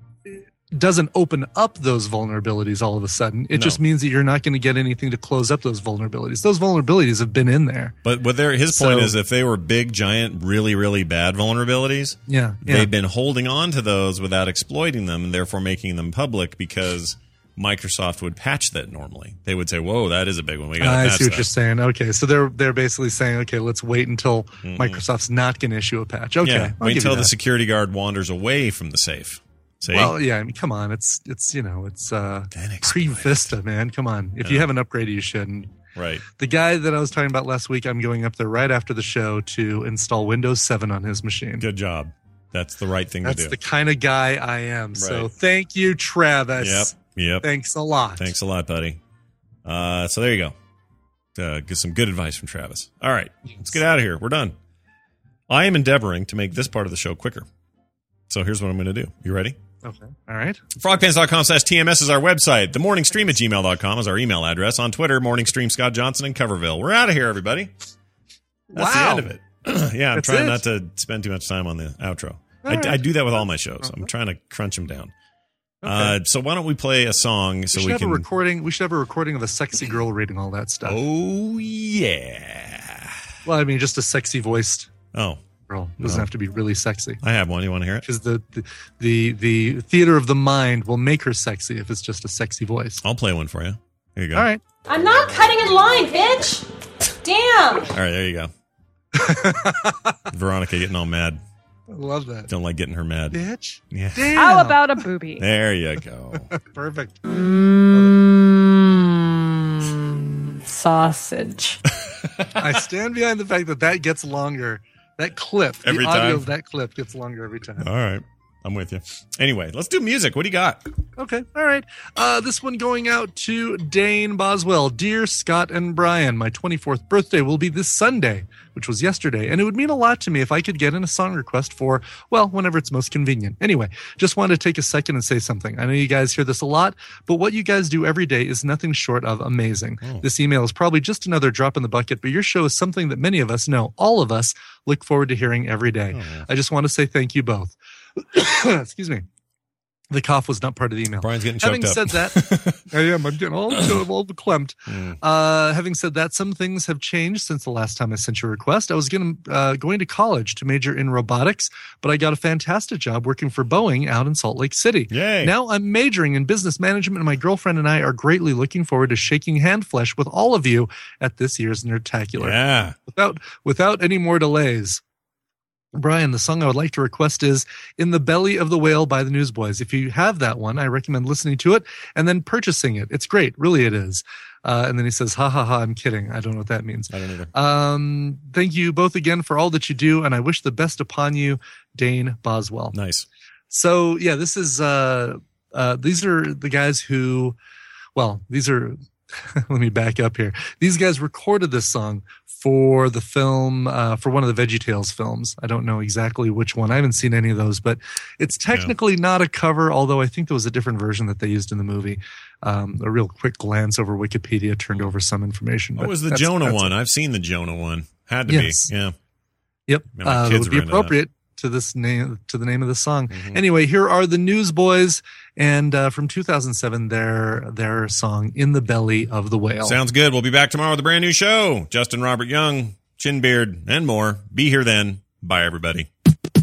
doesn't open up those vulnerabilities all of a sudden. It No. just means that you're not going to get anything to close up those vulnerabilities. Those vulnerabilities have been in there. But what their his So- point is, if they were big, giant, really, really bad vulnerabilities, Yeah, yeah. they've been holding on to those without exploiting them, and therefore making them public because Microsoft would patch that normally. They would say, "Whoa, that is a big one. We got to I patch see what that." you're saying. Okay, so they're they're basically saying, okay, let's wait until Mhm. Microsoft's not going to issue a patch. Okay, yeah, I'll wait give until you the that. security guard wanders away from the safe. See? Well, yeah, I mean, come on, it's it's you know it's uh, pre Vista, man. Come on, if you Yeah. haven't upgraded, you shouldn't. Right. The guy that I was talking about last week, I'm going up there right after the show to install Windows seven on his machine. Good job. That's the right thing That's to do. the kind of guy I am. So Right. thank you, Travis. Yep. Yep. Thanks a lot. Thanks a lot, buddy. Uh, so there you go. Uh, get some good advice from Travis. All right, let's get out of here. We're done. I am endeavoring to make this part of the show quicker. So here's what I'm going to do. You ready? Okay. All right. frogpants.com slash TMS is our website. The morning stream at gmail dot com is our email address. On Twitter, morning stream Scott Johnson in Coverville. We're out of here, everybody. That's wow. the end of it. yeah, I'm That's trying it? not to spend too much time on the outro. I, right. I do that with all my shows. I'm trying to crunch them down. Okay. Uh, so why don't we play a song so we should we have can a recording. We should have a recording of a sexy girl reading all that stuff. Oh yeah. Well, I mean, just a sexy voiced. Oh. Girl. It doesn't no. have to be really sexy. I have one. You want to hear it? Because the, the the the theater of the mind will make her sexy if it's just a sexy voice. I'll play one for you. Here you go. All right. I'm not cutting in line, bitch. Damn. All right, there you go. Veronica getting all mad. I love that. Don't like getting her mad. Bitch. Yeah. Damn. How about a booby? There you go. Perfect. Mm, sausage. I stand behind the fact that that gets longer. That clip, every the audio time? of that clip gets longer every time. All right. I'm with you. Anyway, let's do music. What do you got? Okay. All right. Uh, this one going out to Dane Boswell. Dear Scott and Brian, my twenty-fourth birthday will be this Sunday, which was yesterday, and it would mean a lot to me if I could get in a song request for, well, whenever it's most convenient. Anyway, just wanted to take a second and say something. I know you guys hear this a lot, but what you guys do every day is nothing short of amazing. Oh. This email is probably just another drop in the bucket, but your show is something that many of us know, all of us look forward to hearing every day. Oh. I just want to say thank you both. Excuse me. The cough was not part of the email. Brian's getting choked Having up. said that, I am. I'm getting all, all verklempt. Mm. Uh, having said that, some things have changed since the last time I sent you a request. I was getting, uh, going to college to major in robotics, but I got a fantastic job working for Boeing out in Salt Lake City. Yay. Now I'm majoring in business management, and my girlfriend and I are greatly looking forward to shaking hand flesh with all of you at this year's Nerdtacular. Yeah. Without, without any more delays. Brian, the song I would like to request is In the Belly of the Whale by the Newsboys. If you have that one, I recommend listening to it and then purchasing it. It's great. Really, it is. Uh, and then he says, ha, ha, ha, I'm kidding. I don't know what that means. I don't either. Um, thank you both again for all that you do, and I wish the best upon you, Dane Boswell. Nice. So, yeah, this is, uh, uh, these are the guys who, well, these are, let me back up here. These guys recorded this song for the film, uh, for one of the VeggieTales films. I don't know exactly which one. I haven't seen any of those, but it's technically yeah. not a cover, although I think there was a different version that they used in the movie. Um, a real quick glance over Wikipedia turned over some information. What was the that's, Jonah that's one? it. I've seen the Jonah one. Had to yes. be. Yeah. Yep. Man, my uh, kids it would be were into appropriate that. to this name, to the name of the song. Mm-hmm. Anyway, here are the Newsboys, and uh, from two thousand seven, their their song "In the Belly of the Whale." Sounds good. We'll be back tomorrow with a brand new show. Justin Robert Young, Chinbeard, and more. Be here then. Bye, everybody.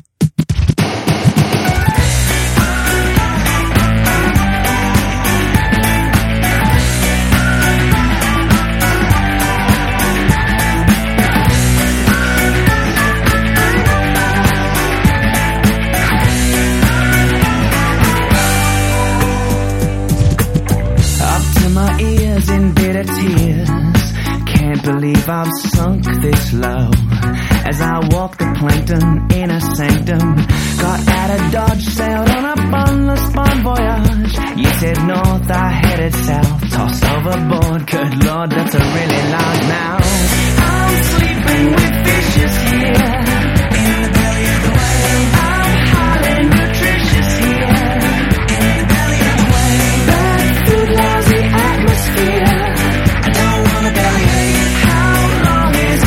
My ears in bitter tears, can't believe I've sunk this low. As I walk the plankton in a sanctum, got out of Dodge, sailed on a bunless bon voyage. You said north, I headed south, tossed overboard, good lord, that's a really loud mouth. I'm sleeping with fishes here, in the belly of the whale. I'm highly nutritious here, in the belly of the whale. Bad food, lousy atmosphere, I don't wanna bellyache. How long is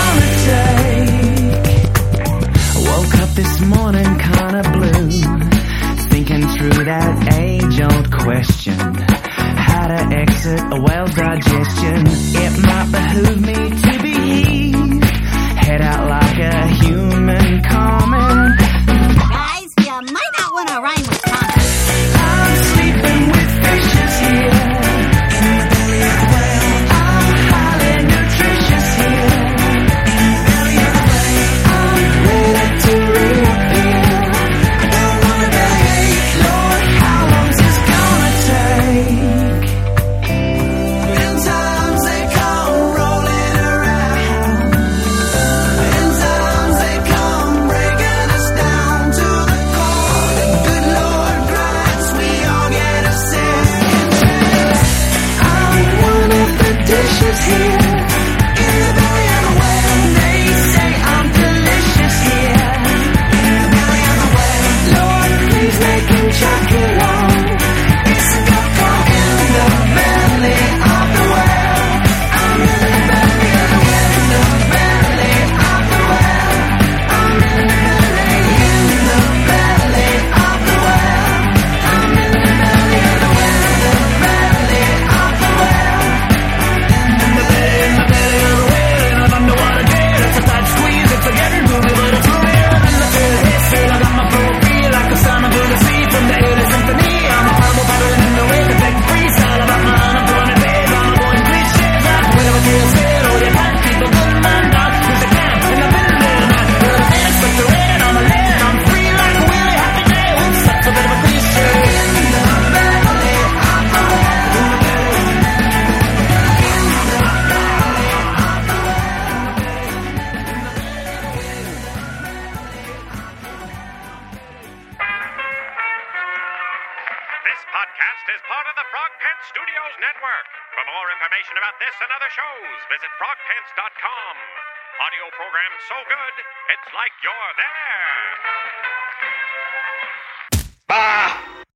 this gonna take? I woke up this morning kinda blue, thinking through that age-old question, how to exit a whale's digestion. It might behoove me to behave, head out part of the Frog Pants Studios Network. For more information about this and other shows, visit frog pants dot com. Audio program so good, it's like you're there. Bah!